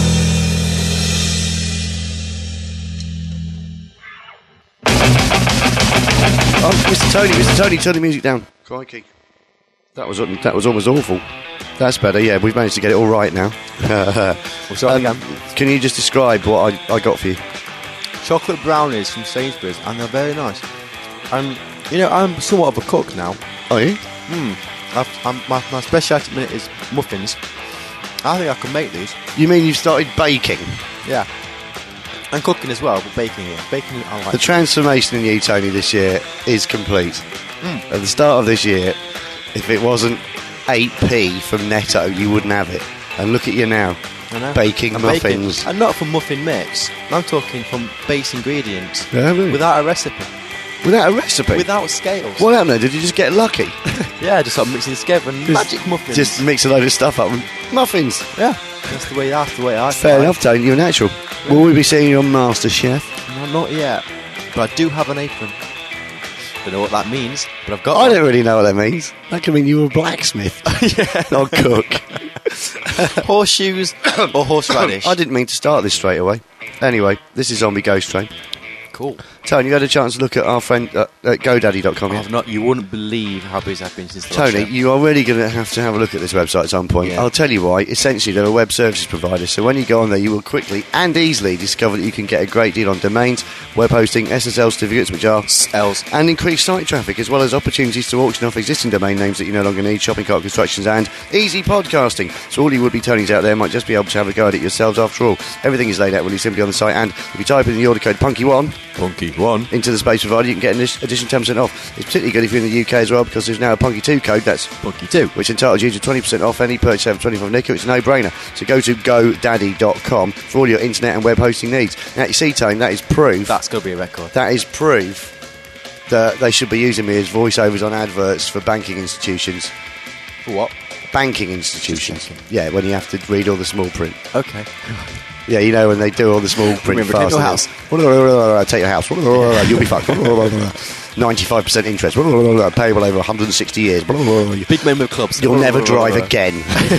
Oh, Mister Tony, Mister Tony, turn the music down. Crikey. That was that was almost awful. That's better, yeah, we've managed to get it all right now. We'll start again. Can you just describe what I, I got for you? Chocolate brownies from Sainsbury's, and they're very nice. And, you know, I'm somewhat of a cook now. Are you? I've, I'm, my, my speciality at the minute is muffins. I think I can make these. You mean you've started baking? Yeah. And cooking as well, but baking it. Baking I like. The transformation in you, Tony, this year is complete. At the start of this year, if it wasn't eight p from Netto, you wouldn't have it. And look at you now, I know. baking I'm muffins. Baking, and not from muffin mix. I'm talking from base ingredients. Yeah, really? Without a recipe. Without a recipe? Without scales. What happened then? Did you just get lucky? Yeah, just start mixing it together and magic muffins. Just mix a load of stuff up and muffins. yeah, that's the way. That's the way I. Fair try. enough, Tony. You're natural. Will we be seeing you on MasterChef? No, not yet, but I do have an apron. Don't know what that means, but I've got. I one. don't really know what that means. That could mean you were a blacksmith, not a cook. Horseshoes or horseradish. I didn't mean to start this straight away. Anyway, this is Zombie Ghost Train. Cool. Tony, you had a chance to look at our friend uh, at GoDaddy dot com. I've not. You wouldn't believe how busy I've been since the last Tony, show. you are really going to have to have a look at this website at some point. Yeah. I'll tell you why. Essentially, they're a web services provider, so when you go on there, you will quickly and easily discover that you can get a great deal on domains, web hosting, S S L certificates, which are L's. and increased site traffic, as well as opportunities to auction off existing domain names that you no longer need, shopping cart constructions, and easy podcasting. So all you would-be Tonys out there might just be able to have a go at it yourselves after all. Everything is laid out really simply on the site, and if you type in the order code punky one Punky one. into the space provided, you can get an additional ten percent off. It's particularly good if you're in the U K as well, because there's now a punky two code, that's Punky two. which entitles you to twenty percent off any purchase over twenty-five nickel. It's a no-brainer. So go to go daddy dot com for all your internet and web hosting needs. Now, you see, Tony, that is proof. That's got to be a record. That is proof that they should be using me as voiceovers on adverts for banking institutions. For what? Banking institutions. checking. Yeah, when you have to read all the small print. Okay. Yeah, you know when they do all the small print Remember, fast. take your and house. it's, Take your house. You'll be fucked. ninety-five percent interest. Payable over one hundred sixty years. Big member of clubs. You'll never drive again.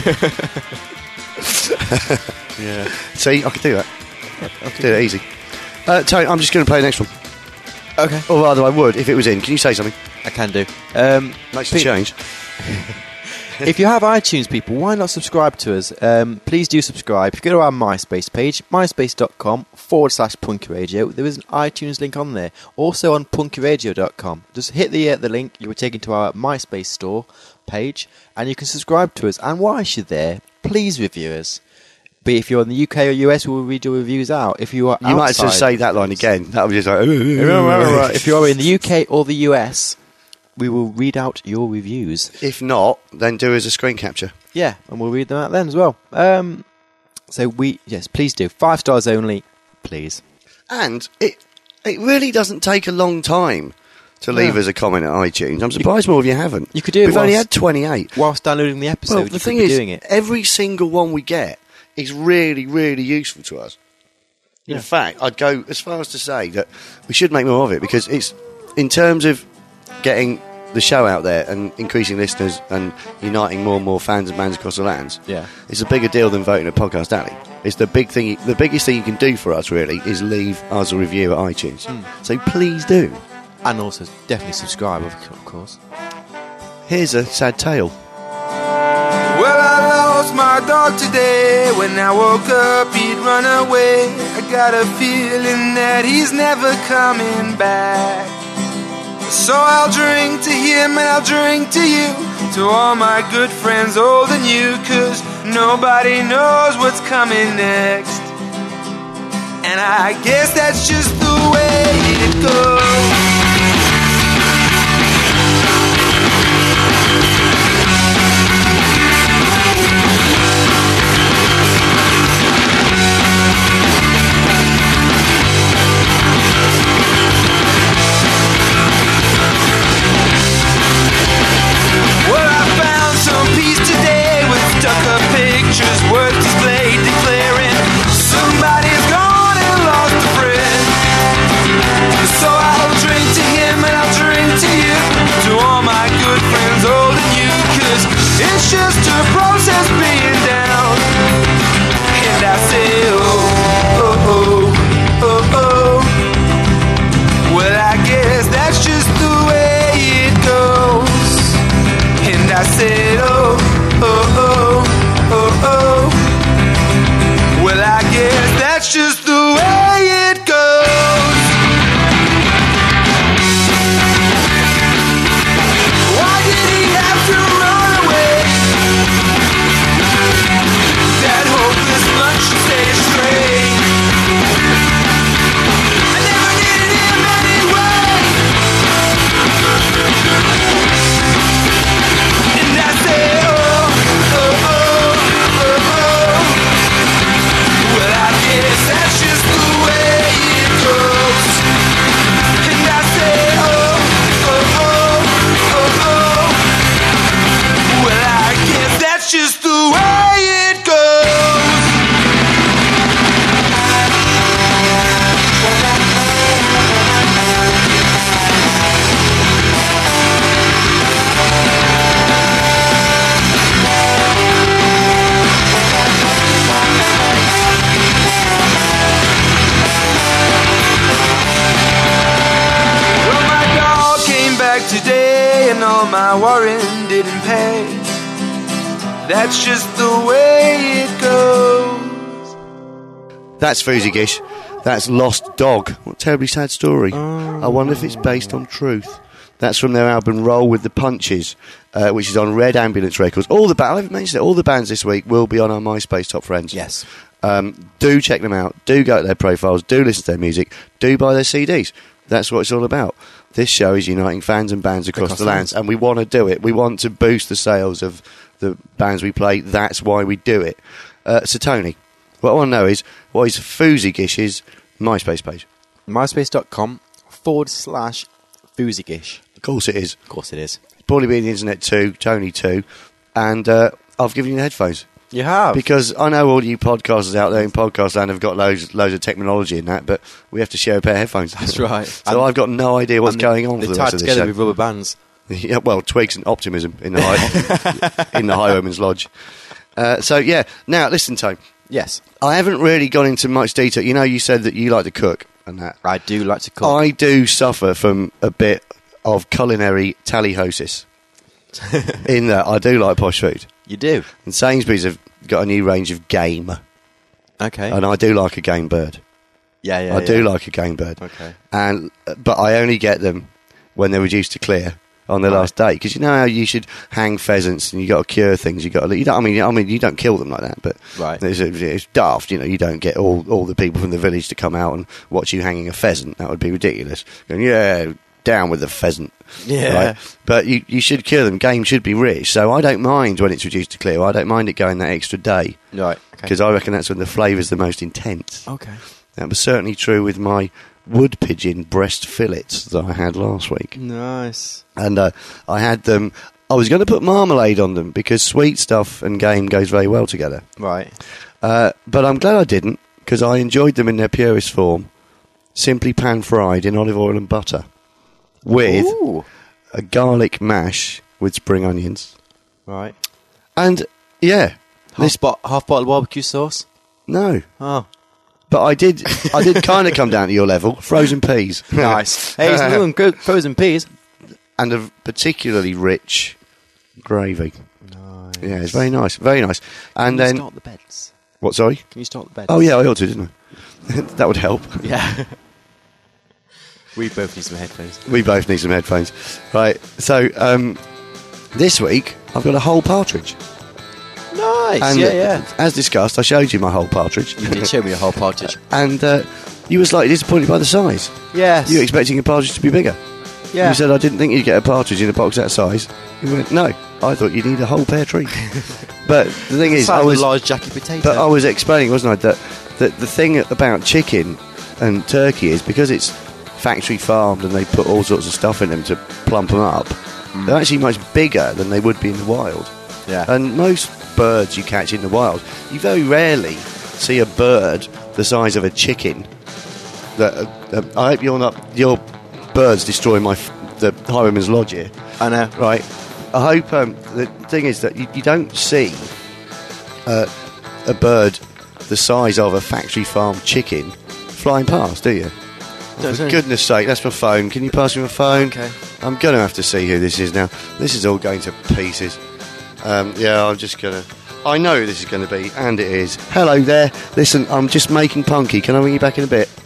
Yeah. See, I could do that. I could do that easy. Uh, Tony, I'm just going to play the next one. Okay. Or rather, I would if it was in. Can you say something? I can do. Um, Makes a pe- change. If you have iTunes, people, why not subscribe to us? Um, please do subscribe. If you go to our MySpace page, myspace.com forward slash Punky Radio, there is an iTunes link on there. Also on punky radio dot com. Just hit the uh, the link, you were taken to our MySpace store page, and you can subscribe to us. And whilst you're there, please review us. But if you're in the U K or U S, we'll read your reviews out. If you are You might as well outside- say that line again. That would be just like... If you are in the U K or the U S, we will read out your reviews. If not, then do as a screen capture. Yeah, and we'll read them out then as well. Um, so we, yes, please do. Five stars only, please. And it it really doesn't take a long time to leave No. us a comment at iTunes. I'm surprised more of you haven't. You could do it We've only whilst- had twenty-eight. Whilst downloading the episode, Well, you the could thing be is, doing it. every single one we get is really, really useful to us. In Yeah. fact, I'd go as far as to say that we should make more of it, because it's, in terms of getting the show out there and increasing listeners and uniting more and more fans and bands across the lands, Yeah. it's a bigger deal than voting at Podcast Alley. It's the big thing. The biggest thing you can do for us, really, is leave us a review at iTunes. Hmm. So please do. And also, definitely subscribe, of of course. Here's a sad tale. Well, I lost my dog today. When I woke up, he'd run away. I got a feeling that he's never coming back. So I'll drink to him and I'll drink to you, to all my good friends, old and new, 'cause nobody knows what's coming next. And I guess that's just the way it goes. Well, I found some piece today with stuck-up pictures, words displayed declaring somebody's gone and lost a friend. So I'll drink to him and I'll drink to you, to all my good friends, old and new, 'cause it's just a process being down. And I say, oh, oh, oh, oh, oh. Well, I guess that's just the way it goes. And I said, oh, oh, oh, oh, oh. Well, I guess that's just the way it goes. Why did he have to run away? today and all my worrying didn't pay. That's just the way it goes. That's Foozy Gish. That's Lost Dog. What a terribly sad story. Oh. I wonder if it's based on truth. That's from their album Roll with the Punches, uh, which is on Red Ambulance Records. All the ba- I haven't mentioned it. All the bands this week will be on our MySpace Top Friends. Yes. Um, do check them out. Do go to their profiles. Do listen to their music. Do buy their C Ds. That's what it's all about. This show is uniting fans and bands across, Across the the lands, lands. and we want to do it. We want to boost the sales of the bands we play. That's why we do it. Uh, so, Tony, what I want to know is, what is Foozy Gish's MySpace page? MySpace.com forward slash Foozygish. Of course it is. Of course it is. Probably be the internet too, Tony too. And uh, I've given you the headphones. You have? Because I know all you podcasters out there in podcast land have got loads loads of technology in that, but we have to share a pair of headphones. That's right. So And- I've got no idea what's And going on They're for the tied rest of this together show. with rubber bands. Yeah, well, twigs and optimism in the high, in the Highwayman's Lodge. Uh, so yeah, now listen, Tone. Yes. I haven't really gone into much detail. You know, you said that you like to cook and that. I do like to cook. I do suffer from a bit of culinary tallyhosis. In that, I do like posh food. You do? And Sainsbury's have got a new range of game, Okay. and I do like a game bird. yeah, yeah. I do yeah. like a game bird. Okay. And but I only get them when they're reduced to clear on the Right. last day, because you know how you should hang pheasants and you got to cure things. You got to. You don't, I mean, I mean, you don't kill them like that, but Right. it's, it's daft. You know, you don't get all all the people from the village to come out and watch you hanging a pheasant. That would be ridiculous. Going, yeah, down with the pheasant. Yeah. But you you should cure them. Game should be rich, so I don't mind when it's reduced to clear. I don't mind it going that extra day, Right. Okay. because I reckon that's when the flavour's the most intense. Okay. That was certainly true with my wood pigeon breast fillets that I had last week. Nice. And uh, I had them. I was going to put marmalade on them because sweet stuff and game goes very well together. Right. Uh, but I'm glad I didn't, because I enjoyed them in their purest form, simply pan fried in olive oil and butter, with Ooh. a garlic mash with spring onions. Right. And yeah, Half, this bo- half bottle barbecue sauce? no. Oh. But I did. I did kind of come down to your level. Frozen peas, Nice. Hey, it's new and good frozen peas. and a particularly rich gravy. Nice. Yeah, it's very nice, very nice. And Can you then start the beds? what? Sorry. Can you start the beds? Oh yeah, I ought to, didn't I? That would help. Yeah. We both need some headphones. We both need some headphones, right? So um, this week I've got a whole partridge. Nice. And yeah, uh, yeah. as discussed, I showed you my whole partridge, You did show me a whole partridge. and uh, you were slightly disappointed by the size. Yes. You were expecting a partridge to be bigger. yeah. You said I didn't think you'd get a partridge in a box that size. You went, no, I thought you'd need a whole pear tree. But the thing is, Sounds I was, a large jacket potato. but I was explaining, wasn't I, that, that the thing about chicken and turkey is because it's factory farmed and they put all sorts of stuff in them to plump them up, they're actually much bigger than they would be in the wild. yeah. And most birds you catch in the wild, you very rarely see a bird the size of a chicken. That uh, uh, I hope you're not your birds destroy my f- the Highwayman's Lodge here, I know. right? I hope um, the thing is that you, you don't see uh, a bird the size of a factory farmed chicken flying past, do you? Don't For know. goodness sake, that's my phone. Can you pass me my phone? Okay. I'm going to have to see who this is now. This is all going to pieces. Um, yeah, I'm just going to... I know who this is going to be, and it is. Hello there. Listen, I'm just making Punky. Can I ring you back in a bit?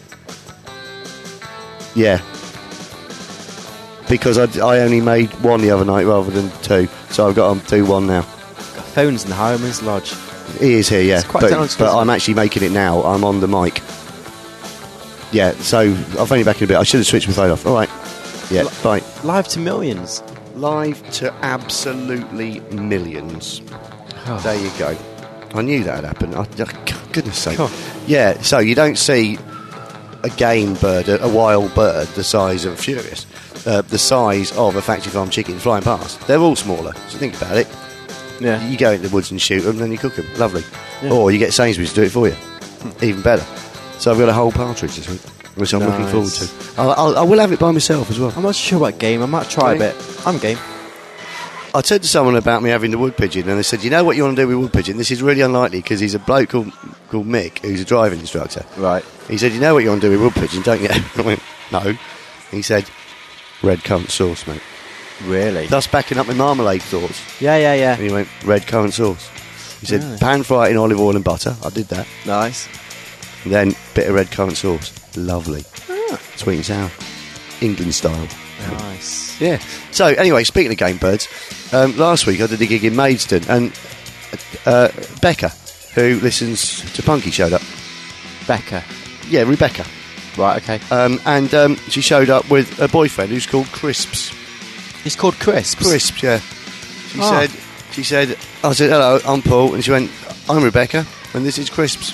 Yeah. Because I, I only made one the other night rather than two, so I've got to do one now. Got phones in the Highwayman's Lodge. He is here, yeah. It's quite But, talented, but isn't it? I'm actually making it now. I'm on the mic. Yeah, so I'll phone you back in a bit. I should have switched my phone off. All right. Yeah, bye. Live to millions. Live to absolutely millions. Oh. There you go. I knew that had happened. I, oh, goodness sake. Cool. Yeah, so you don't see a game bird, a, a wild bird the size of Furious, uh, the size of a factory farm chicken flying past. They're all smaller, so think about it. Yeah. You go into the woods and shoot them, then you cook them. Lovely. Yeah. Or you get Sainsbury's to do it for you. Even better. So I've got a whole partridge this week, which I'm looking Nice. forward to. I'll, I'll, I will have it by myself as well. I'm not sure about game. I might try a Game? bit. I'm game. I said to someone about me having the wood pigeon, and they said, "You know what you want to do with wood pigeon? This is really unlikely because he's a bloke called, called Mick, who's a driving instructor. Right. He said, "You know what you want to do with wood pigeon, don't you?" I went, "No." He said, "Red cunt sauce, mate." Really? Thus backing up my marmalade thoughts. Yeah, yeah, yeah. And he went, red currant sauce. He said, Really? pan fry it in olive oil and butter. I did that. Nice. And then bit of red currant sauce. Lovely. Ah. Sweet and sour. England style. Nice. Yeah. So, anyway, speaking of game birds, um, last week I did a gig in Maidstone, and uh, Becca, who listens to Punky, showed up. Becca. Yeah, Rebecca. Right, okay. Um, and um, she showed up with a boyfriend who's called Crisps. He's called Crisps. Crisps, yeah. She Ah. said, she said, I said, hello, I'm Paul. And she went, I'm Rebecca, and this is Crisps.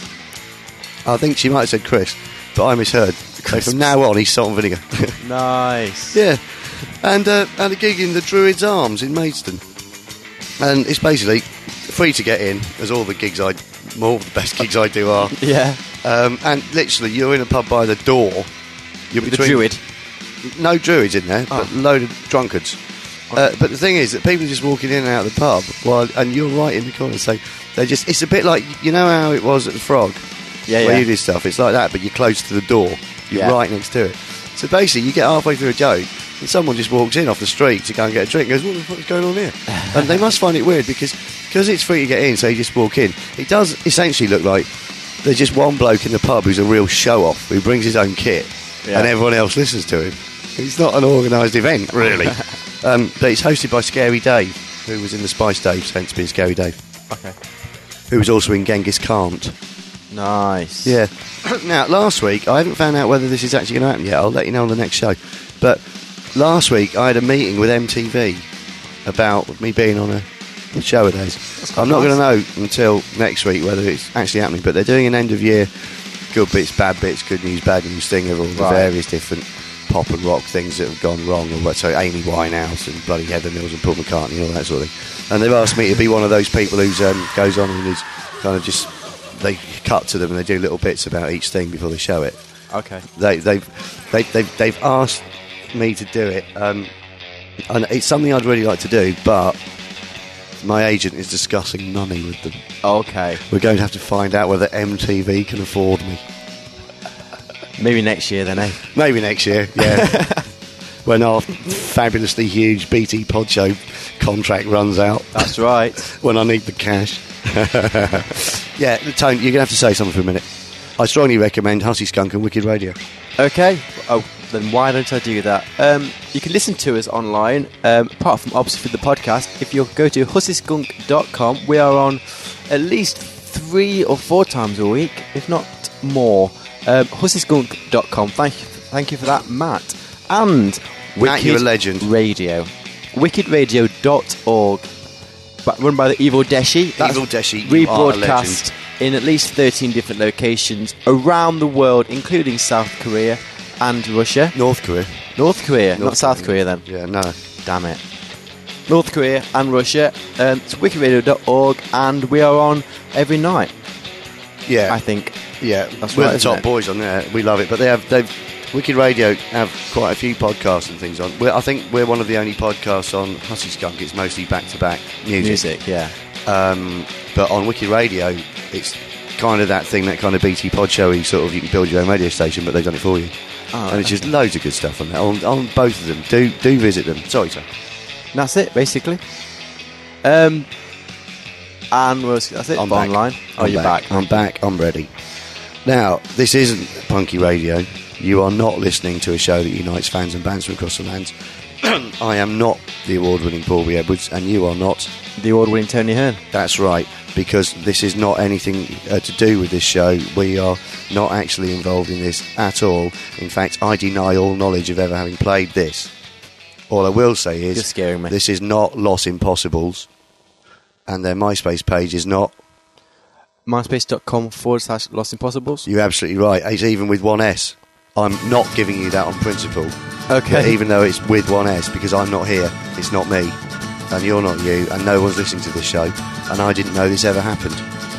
I think she might have said Crisp, but I misheard. So from now on, he's salt and vinegar. Nice. Yeah. And uh, and a gig in the Druids Arms in Maidstone. And it's basically free to get in, as all the gigs I, more of the best gigs I do are. Yeah. Um, and literally, you're in a pub by the door. You're The between Druid. no druids in there, but Oh. a load of drunkards. Uh, but the thing is that people are just walking in and out of the pub, while and you're right in the corner. So they just, it's a bit like, you know how it was at the Frog, Yeah, where yeah. you do stuff. It's like that, but you're close to the door. You're Yeah. right next to it. So basically, you get halfway through a joke, and someone just walks in off the street to go and get a drink. And goes, what the fuck is going on here? And they must find it weird because because it's free to get in, so you just walk in. It does essentially look like there's just one bloke in the pub who's a real show-off, who brings his own kit, Yeah. and everyone else listens to him. It's not an organised event, really. um, but it's hosted by Scary Dave, who was in the Spice Days, hence being Scary Dave, Okay. who was also in Genghis Kant. Nice. Yeah. Now, last week, I haven't found out whether this is actually going to happen yet. I'll let you know on the next show. But last week, I had a meeting with M T V about me being on a, a show of theirs. I'm not going to know until next week whether it's actually happening, but they're doing an end-of-year good bits, bad bits, good news, bad news thing of all the Right. various different pop and rock things that have gone wrong, or what, so Amy Winehouse and bloody Heather Mills and Paul McCartney and all that sort of thing. And they've asked me to be one of those people who's um, goes on and is kind of just, they cut to them and they do little bits about each thing before they show it. Okay. They, they've, they, they've, they've asked me to do it, um, and it's something I'd really like to do, but my agent is discussing money with them. Okay. We're going to have to find out whether M T V can afford me. Maybe next year then, eh? Maybe next year, yeah. When our fabulously huge B T Pod Show contract runs out. That's right. When I need the cash. Yeah, Tone, you're going to have to say something for a minute. I strongly recommend Hussy Skunk and Wicked Radio. Okay. Oh, then why don't I do that? Um, you can listen to us online, um, apart from obviously the podcast. If you go to hussy skunk dot com, we are on at least three or four times a week, if not more. Um, hussy skunk dot com. Thank you, thank you for that, Matt. And Matt, you're a legend. Radio. wicked radio dot org. But run by the Evil Deshi. That's Evil Deshi, you are a rebroadcast in at least thirteen different locations around the world, including South Korea and Russia. North Korea. North Korea, not North South Korea then. Yeah, no. Damn it. North Korea and Russia. Um, it's wicked radio dot org, and we are on every night, Yeah. I think. Yeah, That's we're right, the isn't top it? boys on there. We love it, but they have they've Wicked Radio have quite a few podcasts and things on. We're, I think we're one of the only podcasts on Hussy Skunk. It's mostly back to back music. Music, yeah. Um, but on Wicked Radio, it's kind of that thing, that kind of B T Pod showy sort of. You can build your own radio station, but they've done it for you. Oh, and it's just loads of good stuff on there. On, on both of them, do do visit them. Sorry, sir. And that's it, basically. Um, and what else? That's it. I'm Bottom back. line. Oh, I'm you're back. back. I'm back. I'm ready. Now, this isn't Punky Radio. You are not listening to a show that unites fans and bands from across the lands. I am not the award-winning Paul B. Edwards, and you are not. The award-winning Tony Hearn. That's right, because this is not anything uh, to do with this show. We are not actually involved in this at all. In fact, I deny all knowledge of ever having played this. All I will say is, You're scaring me. this is not Los Impossibles, and their MySpace page is not. MySpace.com forward slash Lost Impossibles. You're absolutely right. It's even with one S. I'm not giving you that on principle. Okay. But even though it's with one S, because I'm not here, it's not me, and you're not you, and no one's listening to this show, and I didn't know this ever happened.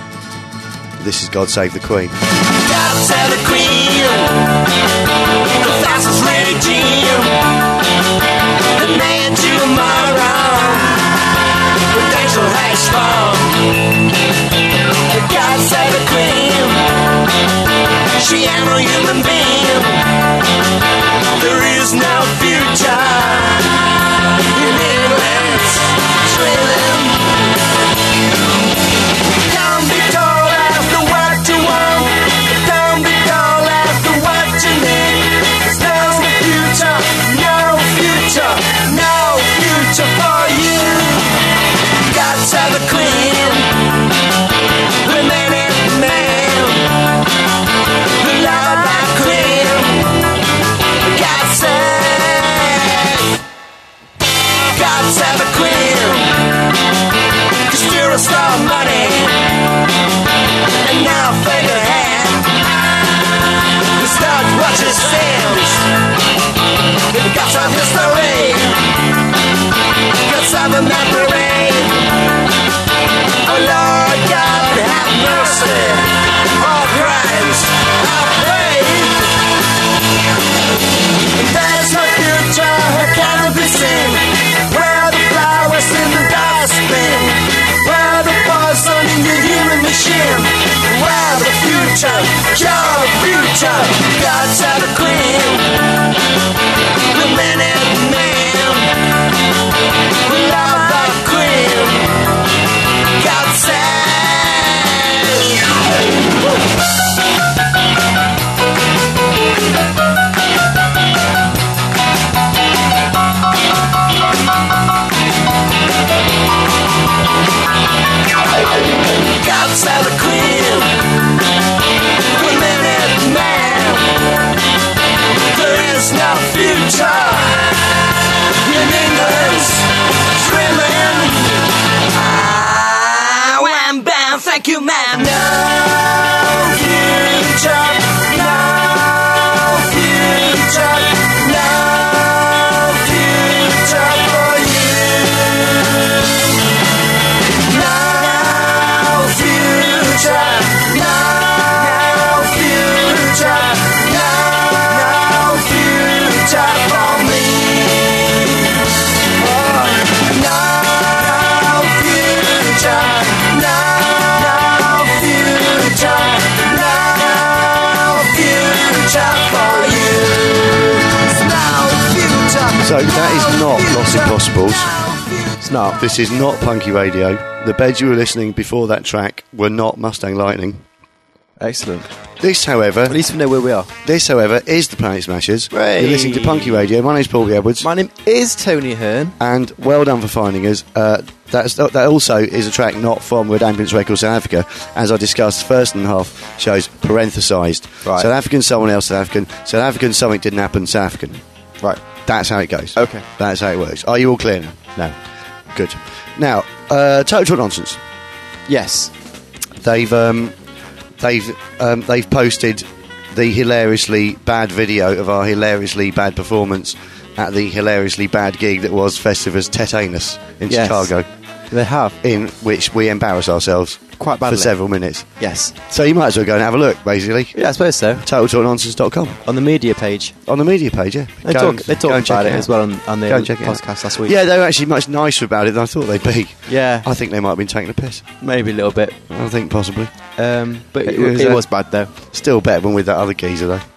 This is God Save the Queen. God save the Queen, the fastest regime, the man tomorrow, potential hash bomb. God save the Queen, she ain't a human being. There is no future in lots of history. Cause of a memory. Oh Lord God, have mercy. Oh Christ, I pray. There's no future, cannot be seen. Where the flowers in the dustbin. Where the poison in the human machine. Where the future, your future. God's out of queen. The minute man. Love the queen. God says. God said the queen, the minute man. There is no future in England's dreaming. Ah, wham bam, thank you, man. No future, no future, no future for you. No future, no future, no future for me. No future, no future, no future for you. No future. So that is not Lost Impossibles. It's not. This is not Punky Radio. The beds you were listening before that track were not Mustang Lightning. Excellent. This, however, At least we know where we are. this, however, is the Planet Smashers. Hooray. You're listening to Punky Radio. My name's Paul B. Edwards, My name is Tony Hearn. and well done for finding us. Uh, that's, that also is a track not from Red Ambulance Records South Africa, as I discussed. First and a half shows parenthesised. Right. South African, someone else, South African. South African, something didn't happen. South African. Right. That's how it goes. Okay. That's how it works. Are you all clear now? No. Good. Now, uh, Total Nonsense. Yes. They've um, they've um, they've posted the hilariously bad video of our hilariously bad performance at the hilariously bad gig that was Festivus Tetanus in Yes. Chicago, They have. in which we embarrass ourselves Quite for badly. several minutes. Yes. So you might as well go and have a look, basically. Yeah, I suppose so. total talk nonsense dot com On the media page. on the media page, yeah. They Go talk, and- they go talked and check about it out. as well on, on the Go and check it out. podcast last week. Yeah, they were actually much nicer about it than I thought they'd be. Yeah. I think they might have been taking a piss. Maybe a little bit. I think possibly. Um, but it, It was, it uh, was bad, though. Still better than with that other geezer, though.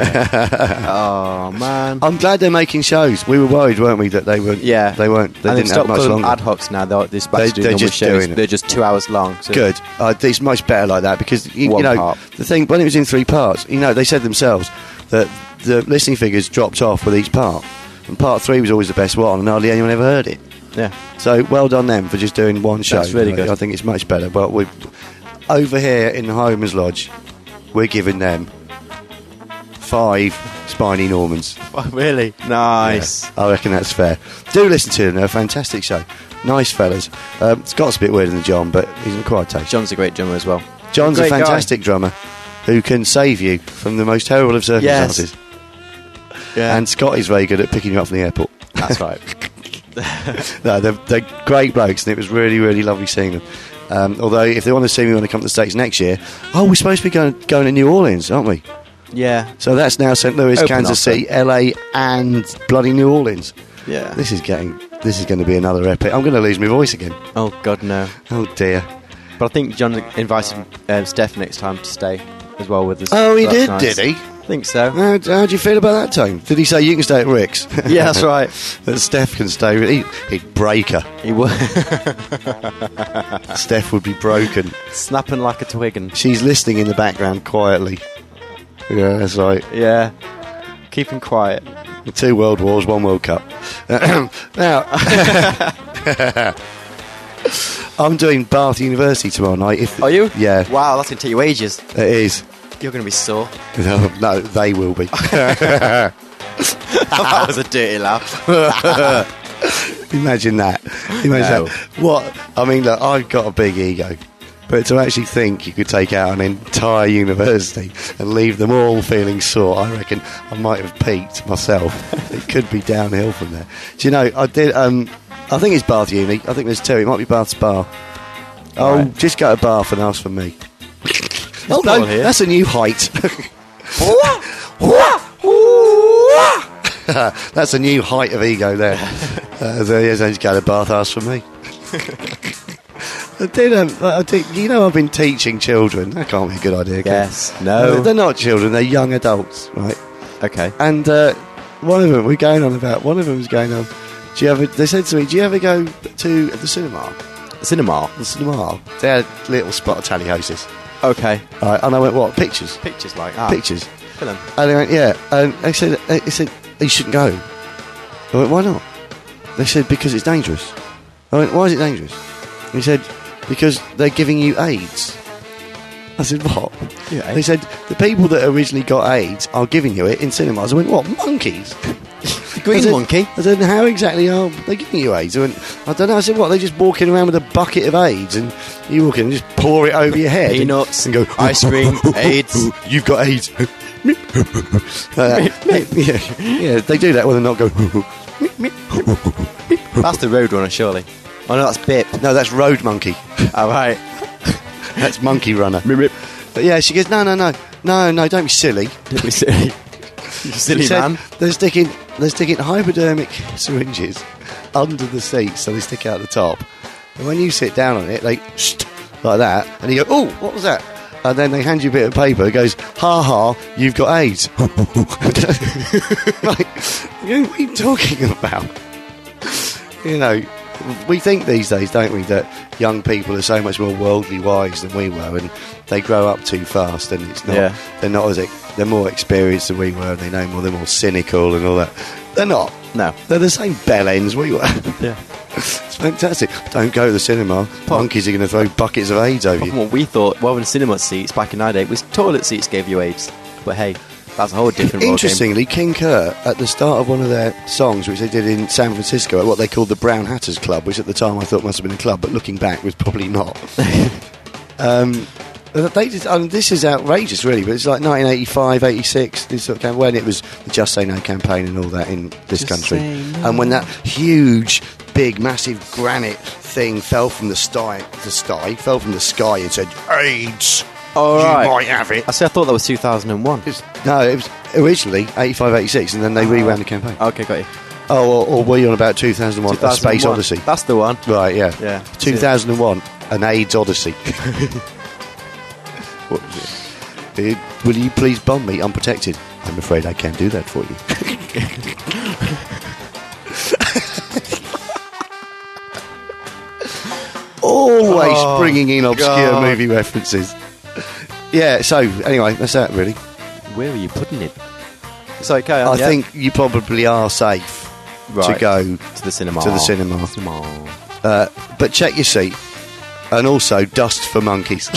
Oh, man. I'm glad they're making shows. We were worried, weren't we, that they weren't. Yeah. They weren't. They and didn't they've have stopped much calling them longer. ad hocs now. They're, they're, They- to do they're normal just shows. doing it. They're just two hours long. So Good. Uh, it's much better like that because you, One you know part. the thing when it was in three parts. You know they said themselves that the listening figures dropped off with each part, and part three was always the best one, and hardly anyone ever heard it. Yeah. So well done them for just doing one show. That's really I- good. I think it's much better. But we over here in the Homer's Lodge, we're giving them five Spiny Normans. Oh, really? Nice. Yeah, I reckon that's fair. Do listen to them, they're a fantastic show. Nice fellas. Um, Scott's a bit weirder than John, but he's an acquired taste. John's a great drummer as well. John's a Great guy. fantastic drummer who can save you from the most terrible of circumstances. Yeah. And Scott is very good at picking you up from the airport. That's right. No, they're, they're great blokes, and it was really, really lovely seeing them. Um, although, if they want to see me when I come to the States next year, oh, we're supposed to be going, going to New Orleans, aren't we? Yeah. So that's now Saint Louis, Open Kansas up, City, L A, and bloody New Orleans. Yeah. This is getting. This is going to be another epic. I'm going to lose my voice again. Oh, God, no. Oh dear. But I think John invited um, Steph next time to stay as well with us. Oh, he So that's did, nice. did he? I think so. How, how do you feel about that, Tone? Did he say you can stay at Rick's? Yeah, that's right. That Steph can stay with. He, he'd break her. He was Steph would be broken. snapping like a twig and... She's listening in the background quietly. Yeah, that's right. Yeah. Keeping quiet. Two World Wars, one World Cup. Now, I'm doing Bath University tomorrow night. If, Are you? Yeah, Wow, that's going to take you ages. it is. You're going to be sore. No, no, they will be. That was a dirty laugh. Imagine that. Imagine No. that. What? I mean, look, I've got a big ego. But to actually think you could take out an entire university and leave them all feeling sore, I reckon I might have peaked myself. It could be downhill from there. Do you know, I did, um, I think it's Bath Uni. I think there's two. It might be Bath Spa. Oh, Right. just go to Bath and ask for me. Oh, no no, one here. that's a new height. That's a new height of ego there. Uh, so yes, I just go to Bath, ask for me. I did, um, I did, you know, I've been teaching children. That can't be a good idea, can it? Yes. No. They're not children, they're young adults, right? Okay. And uh, one of them, we're going on about, one of them was going on, do you ever, they said to me, do you ever go to the cinema? Cinema. The cinema? They had a little spot of tally hoses. Okay. Right, and I went, what, pictures? Pictures like that. Pictures. Film. And they went, yeah. And they said, they said, you shouldn't go. I went, why not? They said, because it's dangerous. I went, why is it dangerous? He said, because they're giving you AIDS. I said, what? Yeah. They said, the people that originally got AIDS are giving you it in cinemas. I went, what, monkeys? Green I said, monkey. I said, how exactly are they giving you AIDS? I went, I don't know. I said, what, they're just walking around with a bucket of AIDS and you walk in and just pour it over your head. Peanuts, and go, ice cream, AIDS. You've got AIDS. Uh, yeah, yeah, they do that when they're not going. That's the Roadrunner, surely. Oh no, that's Bip. No, that's Road Monkey. All right. That's Monkey Runner. But yeah, she goes, no, no, no, no, no, don't be silly. Don't be silly. You silly She said man. They're sticking, they're sticking hypodermic syringes under the seats so they stick out the top. And when you sit down on it, they sh- like that, and you go, oh, what was that? And then they hand you a bit of paper. It goes, ha ha, you've got AIDS. Like, you know, what are you talking about? You know, we think these days, don't we, that young people are so much more worldly wise than we were, and they grow up too fast, and it's not. Yeah. They're not as ex- they're more experienced than we were, and they know more. They're more cynical and all that. They're not. No. They're the same bellends we were. Yeah. It's fantastic. Don't go to the cinema. Monkeys are going to throw buckets of AIDS over you. What we thought, well, in cinema seats back in our day, was toilet seats gave you AIDS. But hey, that's a whole different ballgame. Interestingly, King Kurt, at the start of one of their songs, which they did in San Francisco, at what they called the Brown Hatters Club, which at the time I thought must have been a club, but looking back was probably not. um, they did, I mean, this is outrageous, really, but it's like nineteen eighty-five, eighty-six, this sort of cam- when it was the Just Say No campaign and all that in this Just country. say no. And when that huge, big, massive granite thing fell from the sky, the sky fell from the sky and said, AIDS, All you right. might have it. I see, I thought that was two thousand one. It's, no, it was originally eighty-five, eighty-six, and then they reran the campaign. Okay, got you. Oh, or, or were you on about two thousand one, A Space two thousand one. Odyssey? That's the one. Right, yeah. Yeah. two thousand one, An AIDS Odyssey. What, uh, will you please bomb me unprotected? I'm afraid I can't do that for you. Always Oh, bringing in obscure God. movie references. Yeah, so, anyway, that's that, really. Where are you putting it? It's okay. I yeah. think you probably are safe to Right. go to the cinema. to the cinema. Cinema. Uh, but check your seat. And also, dust for monkeys.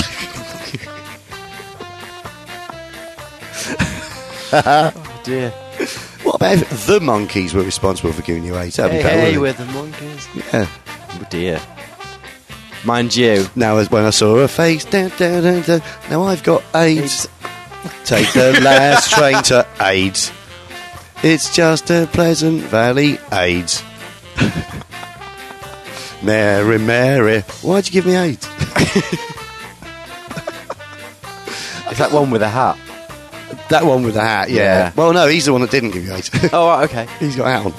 Oh dear. What about if the monkeys were responsible for giving you AIDS? That'd Hey, be better, hey, wouldn't we're the monkeys. it? Yeah. Oh dear. Mind you. Now, as when I saw her face, dun, dun, dun, dun, now I've got AIDS. Take the last train to AIDS. It's just a Pleasant Valley AIDS. Mary, Mary, why'd you give me AIDS? Is that one with a hat? That one with the hat, yeah. Yeah. Well, no, he's the one that didn't give you AIDS. Oh, right, okay. He's got a hat on.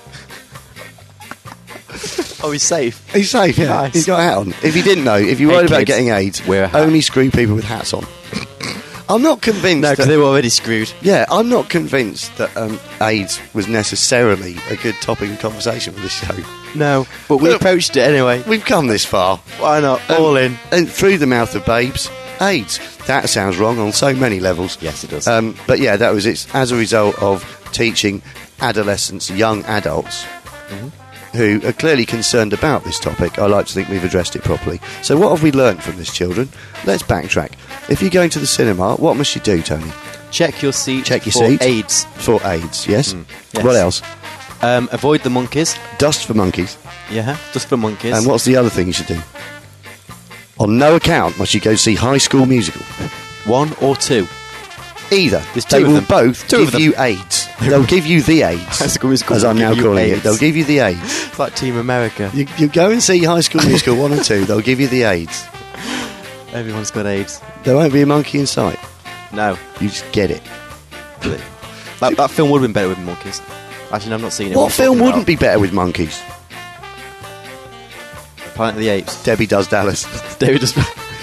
Oh, he's safe. He's safe, yeah. Nice. He's got a hat on. If you didn't know, if you're Hey, worried about kids, getting AIDS, wear a hat. only screw people with hats on. I'm not convinced No, because that... they were already screwed. Yeah, I'm not convinced that um, AIDS was necessarily a good topic of conversation for this show. No, but we Look. approached it anyway. We've come this far. Why not? Um, All in. And through the mouth of babes, AIDS. That sounds wrong on so many levels. Yes, it does. Um, but yeah, that was it. As a result of teaching adolescents, young adults, who are clearly concerned about this topic, I like to think we've addressed it properly. So what have we learnt from this, children? Let's backtrack. If you're going to the cinema, what must you do, Tony? Check your seat. Check your for seat. AIDS. For AIDS, yes? yes. What else? Um, avoid the monkeys. Dust for monkeys. Yeah, just for monkeys. And what's the other thing you should do? On no account must you go see High School Musical. One or two. Either. There's two they of will them. both Two of give them. you AIDS. They'll give you the AIDS. High School Musical as will I'm give now you calling it. AIDS. They'll give you the AIDS. It's like Team America. You, you go and see High School Musical one and two. They'll give you the AIDS. Everyone's got AIDS. There won't be a monkey in sight. No. You just get it. That, that film would have been better with monkeys. Actually, no, I've not seen it. What film wouldn't be better with monkeys? Planet of the Apes. Debbie Does Dallas. David just...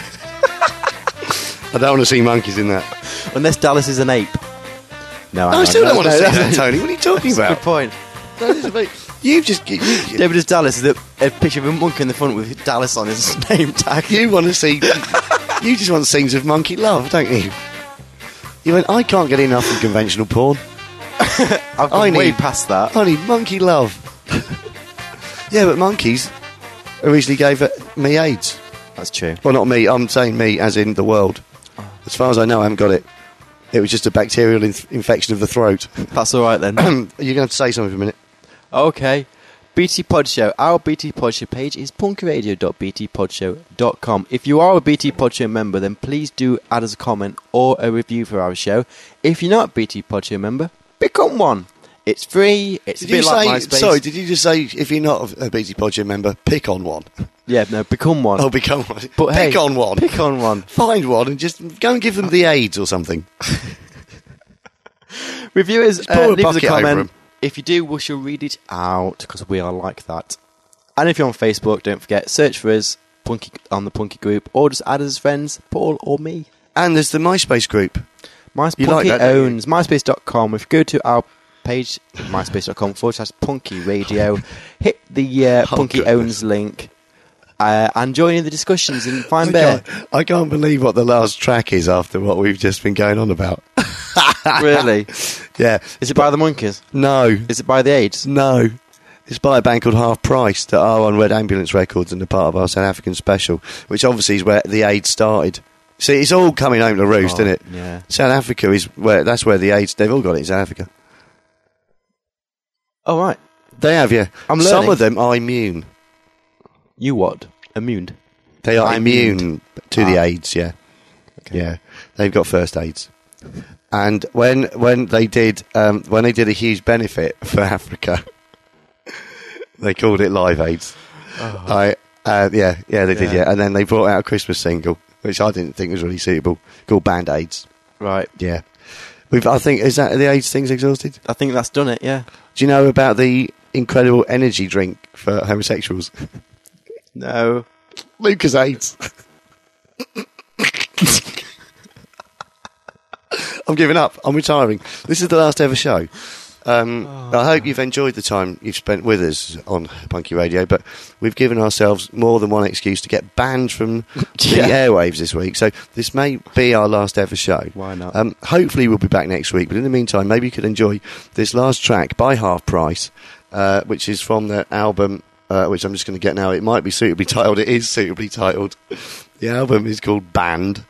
I don't want to see monkeys in that. Unless Dallas is an ape. No, No, hang I on, still no, don't want to no, see no, that, no. Tony. What are you talking That's a about? good point. That is a bit- You've just... You, you, David as Dallas is a, a picture of a monkey in the front with Dallas on his name tag. you want to see... You just want scenes of monkey love, don't you? You went, I can't get enough of conventional porn. I've gone I way need- past that. I need monkey love. Yeah, but monkeys originally gave it- me AIDS. That's true. Well, not me. I'm saying me as in the world. As far as I know, I haven't got it. It was just a bacterial inf- infection of the throat. That's all right then. You're going to have to say something for a minute. Okay. B T Pod Show. Our B T Pod Show page is punkradio dot b t pod show dot com. If you are a B T Pod Show member, then please do add us a comment or a review for our show. If you're not a B T Pod Show member, become one. It's free. It's Did a bit you like say... MySpace. Sorry, did you just say if you're not a B T Podger member, pick on one? Yeah, no, become one. Oh, become one. But pick hey, on one. Pick on one. Find one and just go and give them the AIDS or something. Reviewers, Just pour uh, a leave us a bucket over comment. 'em. If you do, we shall read it out because we are like that. And if you're on Facebook, don't forget, search for us Punky on the Punky group, or just add us as friends, Paul or me. And there's the MySpace group. MySpace You like Punky that, don't you? owns myspace dot com. If you go to our page, myspace dot com forward slash Punky Radio, hit the uh, Oh, Punky goodness. owns link, uh, and join in the discussions and I find bear. can't, I can't believe what the last track is after what we've just been going on about. Really? Yeah. Is it by the Monkeys? No. Is it by the AIDS? No. It's by a band called Half Price that are on Red Ambulance Records and are part of our South African special, which obviously is where the AIDS started. See, it's all coming home to roost, Oh, isn't it? yeah. South Africa is where, that's where the AIDS, they've all got it in South Africa. Oh, right. They have, yeah. I'm Some learning. of them are immune. You what? Immune? They are I'm immune immune. to the Ah. AIDS, yeah. Okay. Yeah. They've got first aids. And when when they did um, when they did a huge benefit for Africa, they called it Live AIDS. Oh. I uh, yeah yeah they did Yeah. yeah, and then they brought out a Christmas single which I didn't think was really suitable called Band Aids. Right. Yeah, we've I think is that the AIDS thing's exhausted. I think that's done it, yeah. Do you know about the incredible energy drink for homosexuals? No. Lucas AIDS. I'm giving up. I'm retiring. This is the last ever show. Um, I hope you've enjoyed the time you've spent with us on Punky Radio, but we've given ourselves more than one excuse to get banned from Yeah. the airwaves this week. So this may be our last ever show. Why not? Um, hopefully we'll be back next week, but in the meantime, maybe you could enjoy this last track by Half Price, uh, which is from their album, uh, which I'm just going to get now. It might be suitably titled. It is suitably titled. The album is called Band.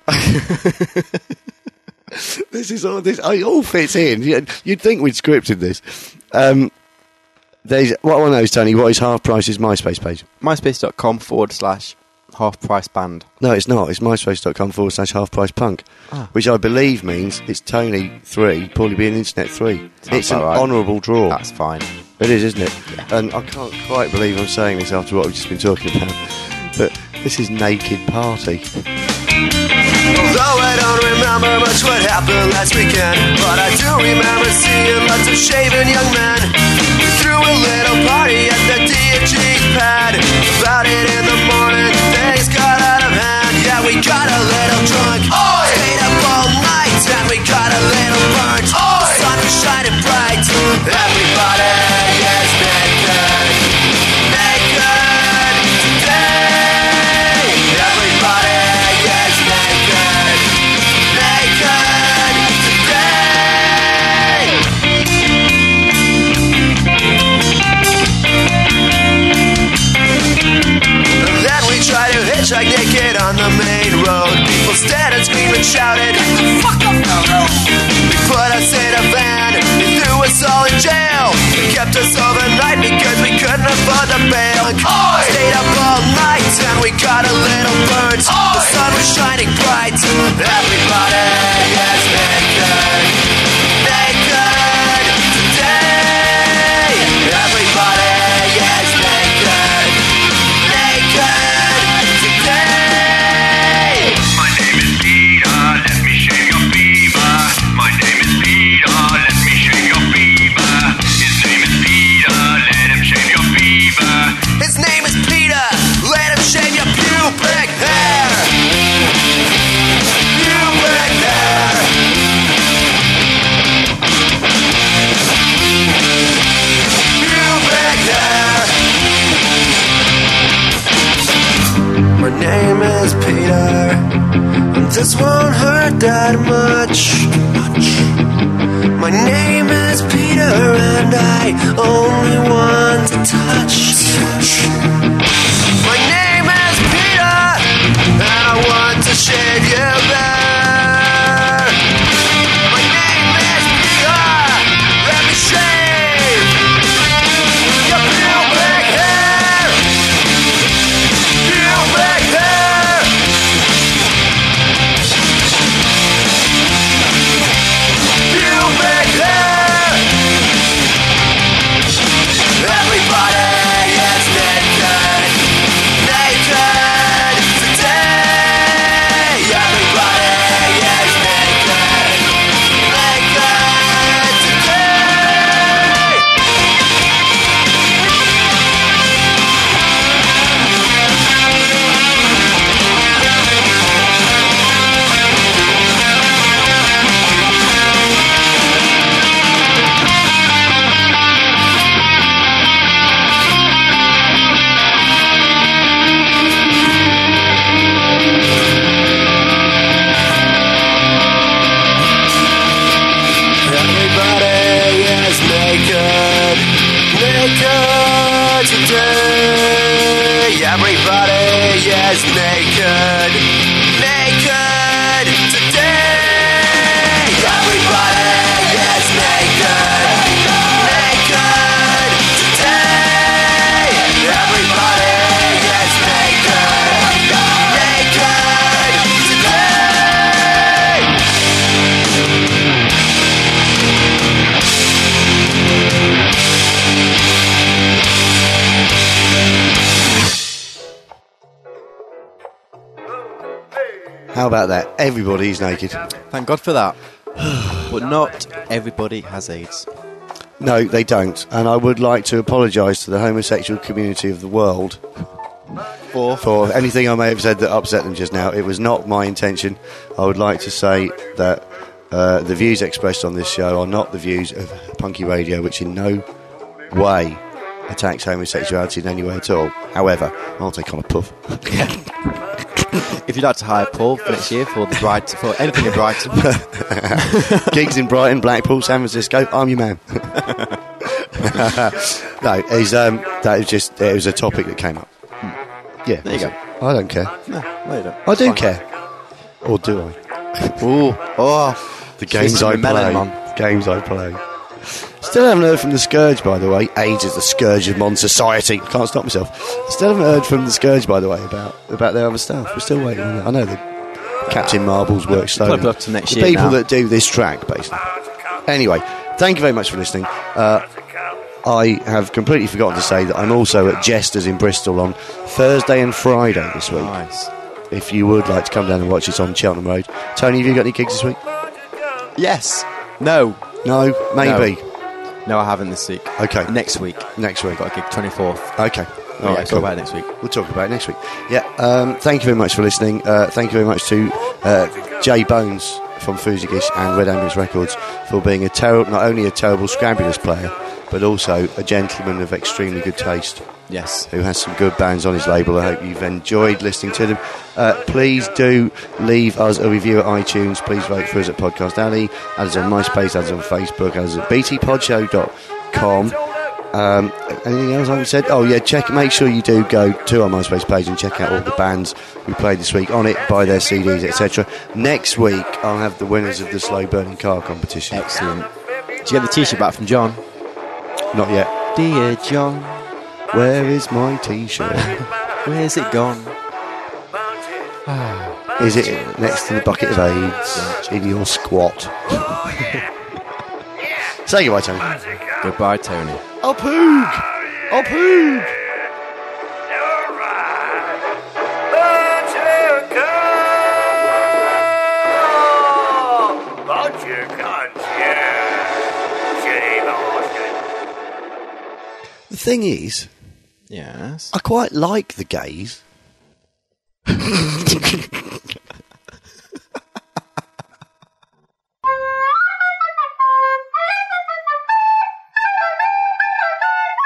This is all this. It all fits in. You- You'd think we'd scripted this. Um, there's what I want to know is, Tony, what is Half Price's MySpace page? myspace.com forward slash half price band. No, it's not. It's myspace.com forward slash half price punk, Ah. which I believe means it's Tony three, Paulie B and Internet three. Sounds It's an about right. honourable draw. That's fine. It is, isn't it? And I can't quite believe I'm saying this after what we've just been talking about. But this is Naked Party. Although I don't remember much what happened last weekend, but I do remember seeing lots of shaven young men. We threw a little party at the D and G pad. About it in the morning, things got out of hand. Yeah, we got a little drunk, stayed up all night, and we got a little burnt. The sun was shining bright. Everybody is naked, naked today. Everybody is naked, naked today. And then we tried to hitchhike naked on the main road. People stared and screamed and shouted, "Get the fuck off the road!" They put us in a van and threw us all in jail. They kept us overnight because we couldn't afford the bail. And stayed up all night and we got a little burnt. This won't hurt that much. My name is Peter and I only want to touch. My name is Peter and I want to shave your bear. My name is Peter, let me shave your pale black hair. Pale black hair. Pale black hair. Everybody is naked, naked today. Everybody is naked, naked today. Everybody is naked, naked today. Everybody is naked, naked today. Everybody is naked, naked today. Everybody is naked, naked today. How about that? Everybody's naked. Thank God for that. But not everybody has AIDS. No, they don't. And I would like to apologise to the homosexual community of the world For for anything I may have said that upset them just now. It was not my intention. I would like to say that uh, the views expressed on this show are not the views of Punky Radio, which in no way attacks homosexuality in any way at all. However, I'll take on a puff. if you'd like to hire Paul for next year for the Brighton, for anything in Brighton, Gigs in Brighton, Blackpool, San Francisco, I'm your man. No, it's, um, that was just, it was a topic that came up. Yeah, There you that's it. I don't care. no, no, you don't. I do Fine. care. Or do I? Ooh, oh, The games Twisting I the melon, play. man. Games I play. Still haven't heard from the Scourge, by the way. AIDS is the scourge of modern society. Can't stop myself. Still haven't heard from the Scourge, by the way, about about their other stuff. We're still waiting on that. I know that Captain Marbles works slowly. Put it up to next the year people now. that do this track, basically. Anyway, thank you very much for listening. Uh, I have completely forgotten to say that I'm also at Jester's in Bristol on Thursday and Friday this week. nice. If you would like to come down and watch it on Cheltenham Road. Tony, have you got any gigs this week? Yes. No. No? Maybe. No, I haven't this week. Okay. Next week. Next week. Got a gig twenty-fourth. Okay. Oh, All yeah, right, talk cool. about it next week. We'll talk about it next week. Yeah, um, thank you very much for listening. Uh, thank you very much to uh, Jay Bones from Fusigish and Red Ambulance Records for being a terrible, not only a terrible Scrambulous player, but also a gentleman of extremely good taste Yes. who has some good bands on his label. I hope you've enjoyed listening to them. Uh, please do leave us a review at iTunes. Please vote for us at Podcast Alley. Add us on MySpace, add us on Facebook, add us at b t pod show dot com. Um, anything else I haven't said? Oh yeah, check. Make sure you do go to our MySpace page and check out all the bands we played this week on it, buy their C Ds, et cetera. Next week I'll have the winners of the slow burning car competition. Excellent. Did you get the t-shirt back from John? Not yet. Dear John, Where is my T-shirt? where's it gone? Is it next to the bucket of AIDS in your squat? Say goodbye, Tony. Goodbye, Tony. I'll poog. I'll poog. The thing is, Yes. I quite like the gays.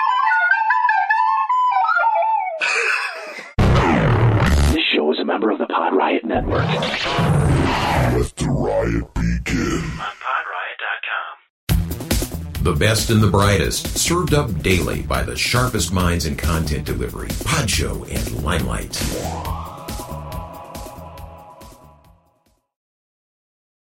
This show is a member of the Pod Riot Network. Let the riot begin. On pod riot dot com. The best and the brightest, served up daily by the sharpest minds in content delivery, Podshow and Limelight.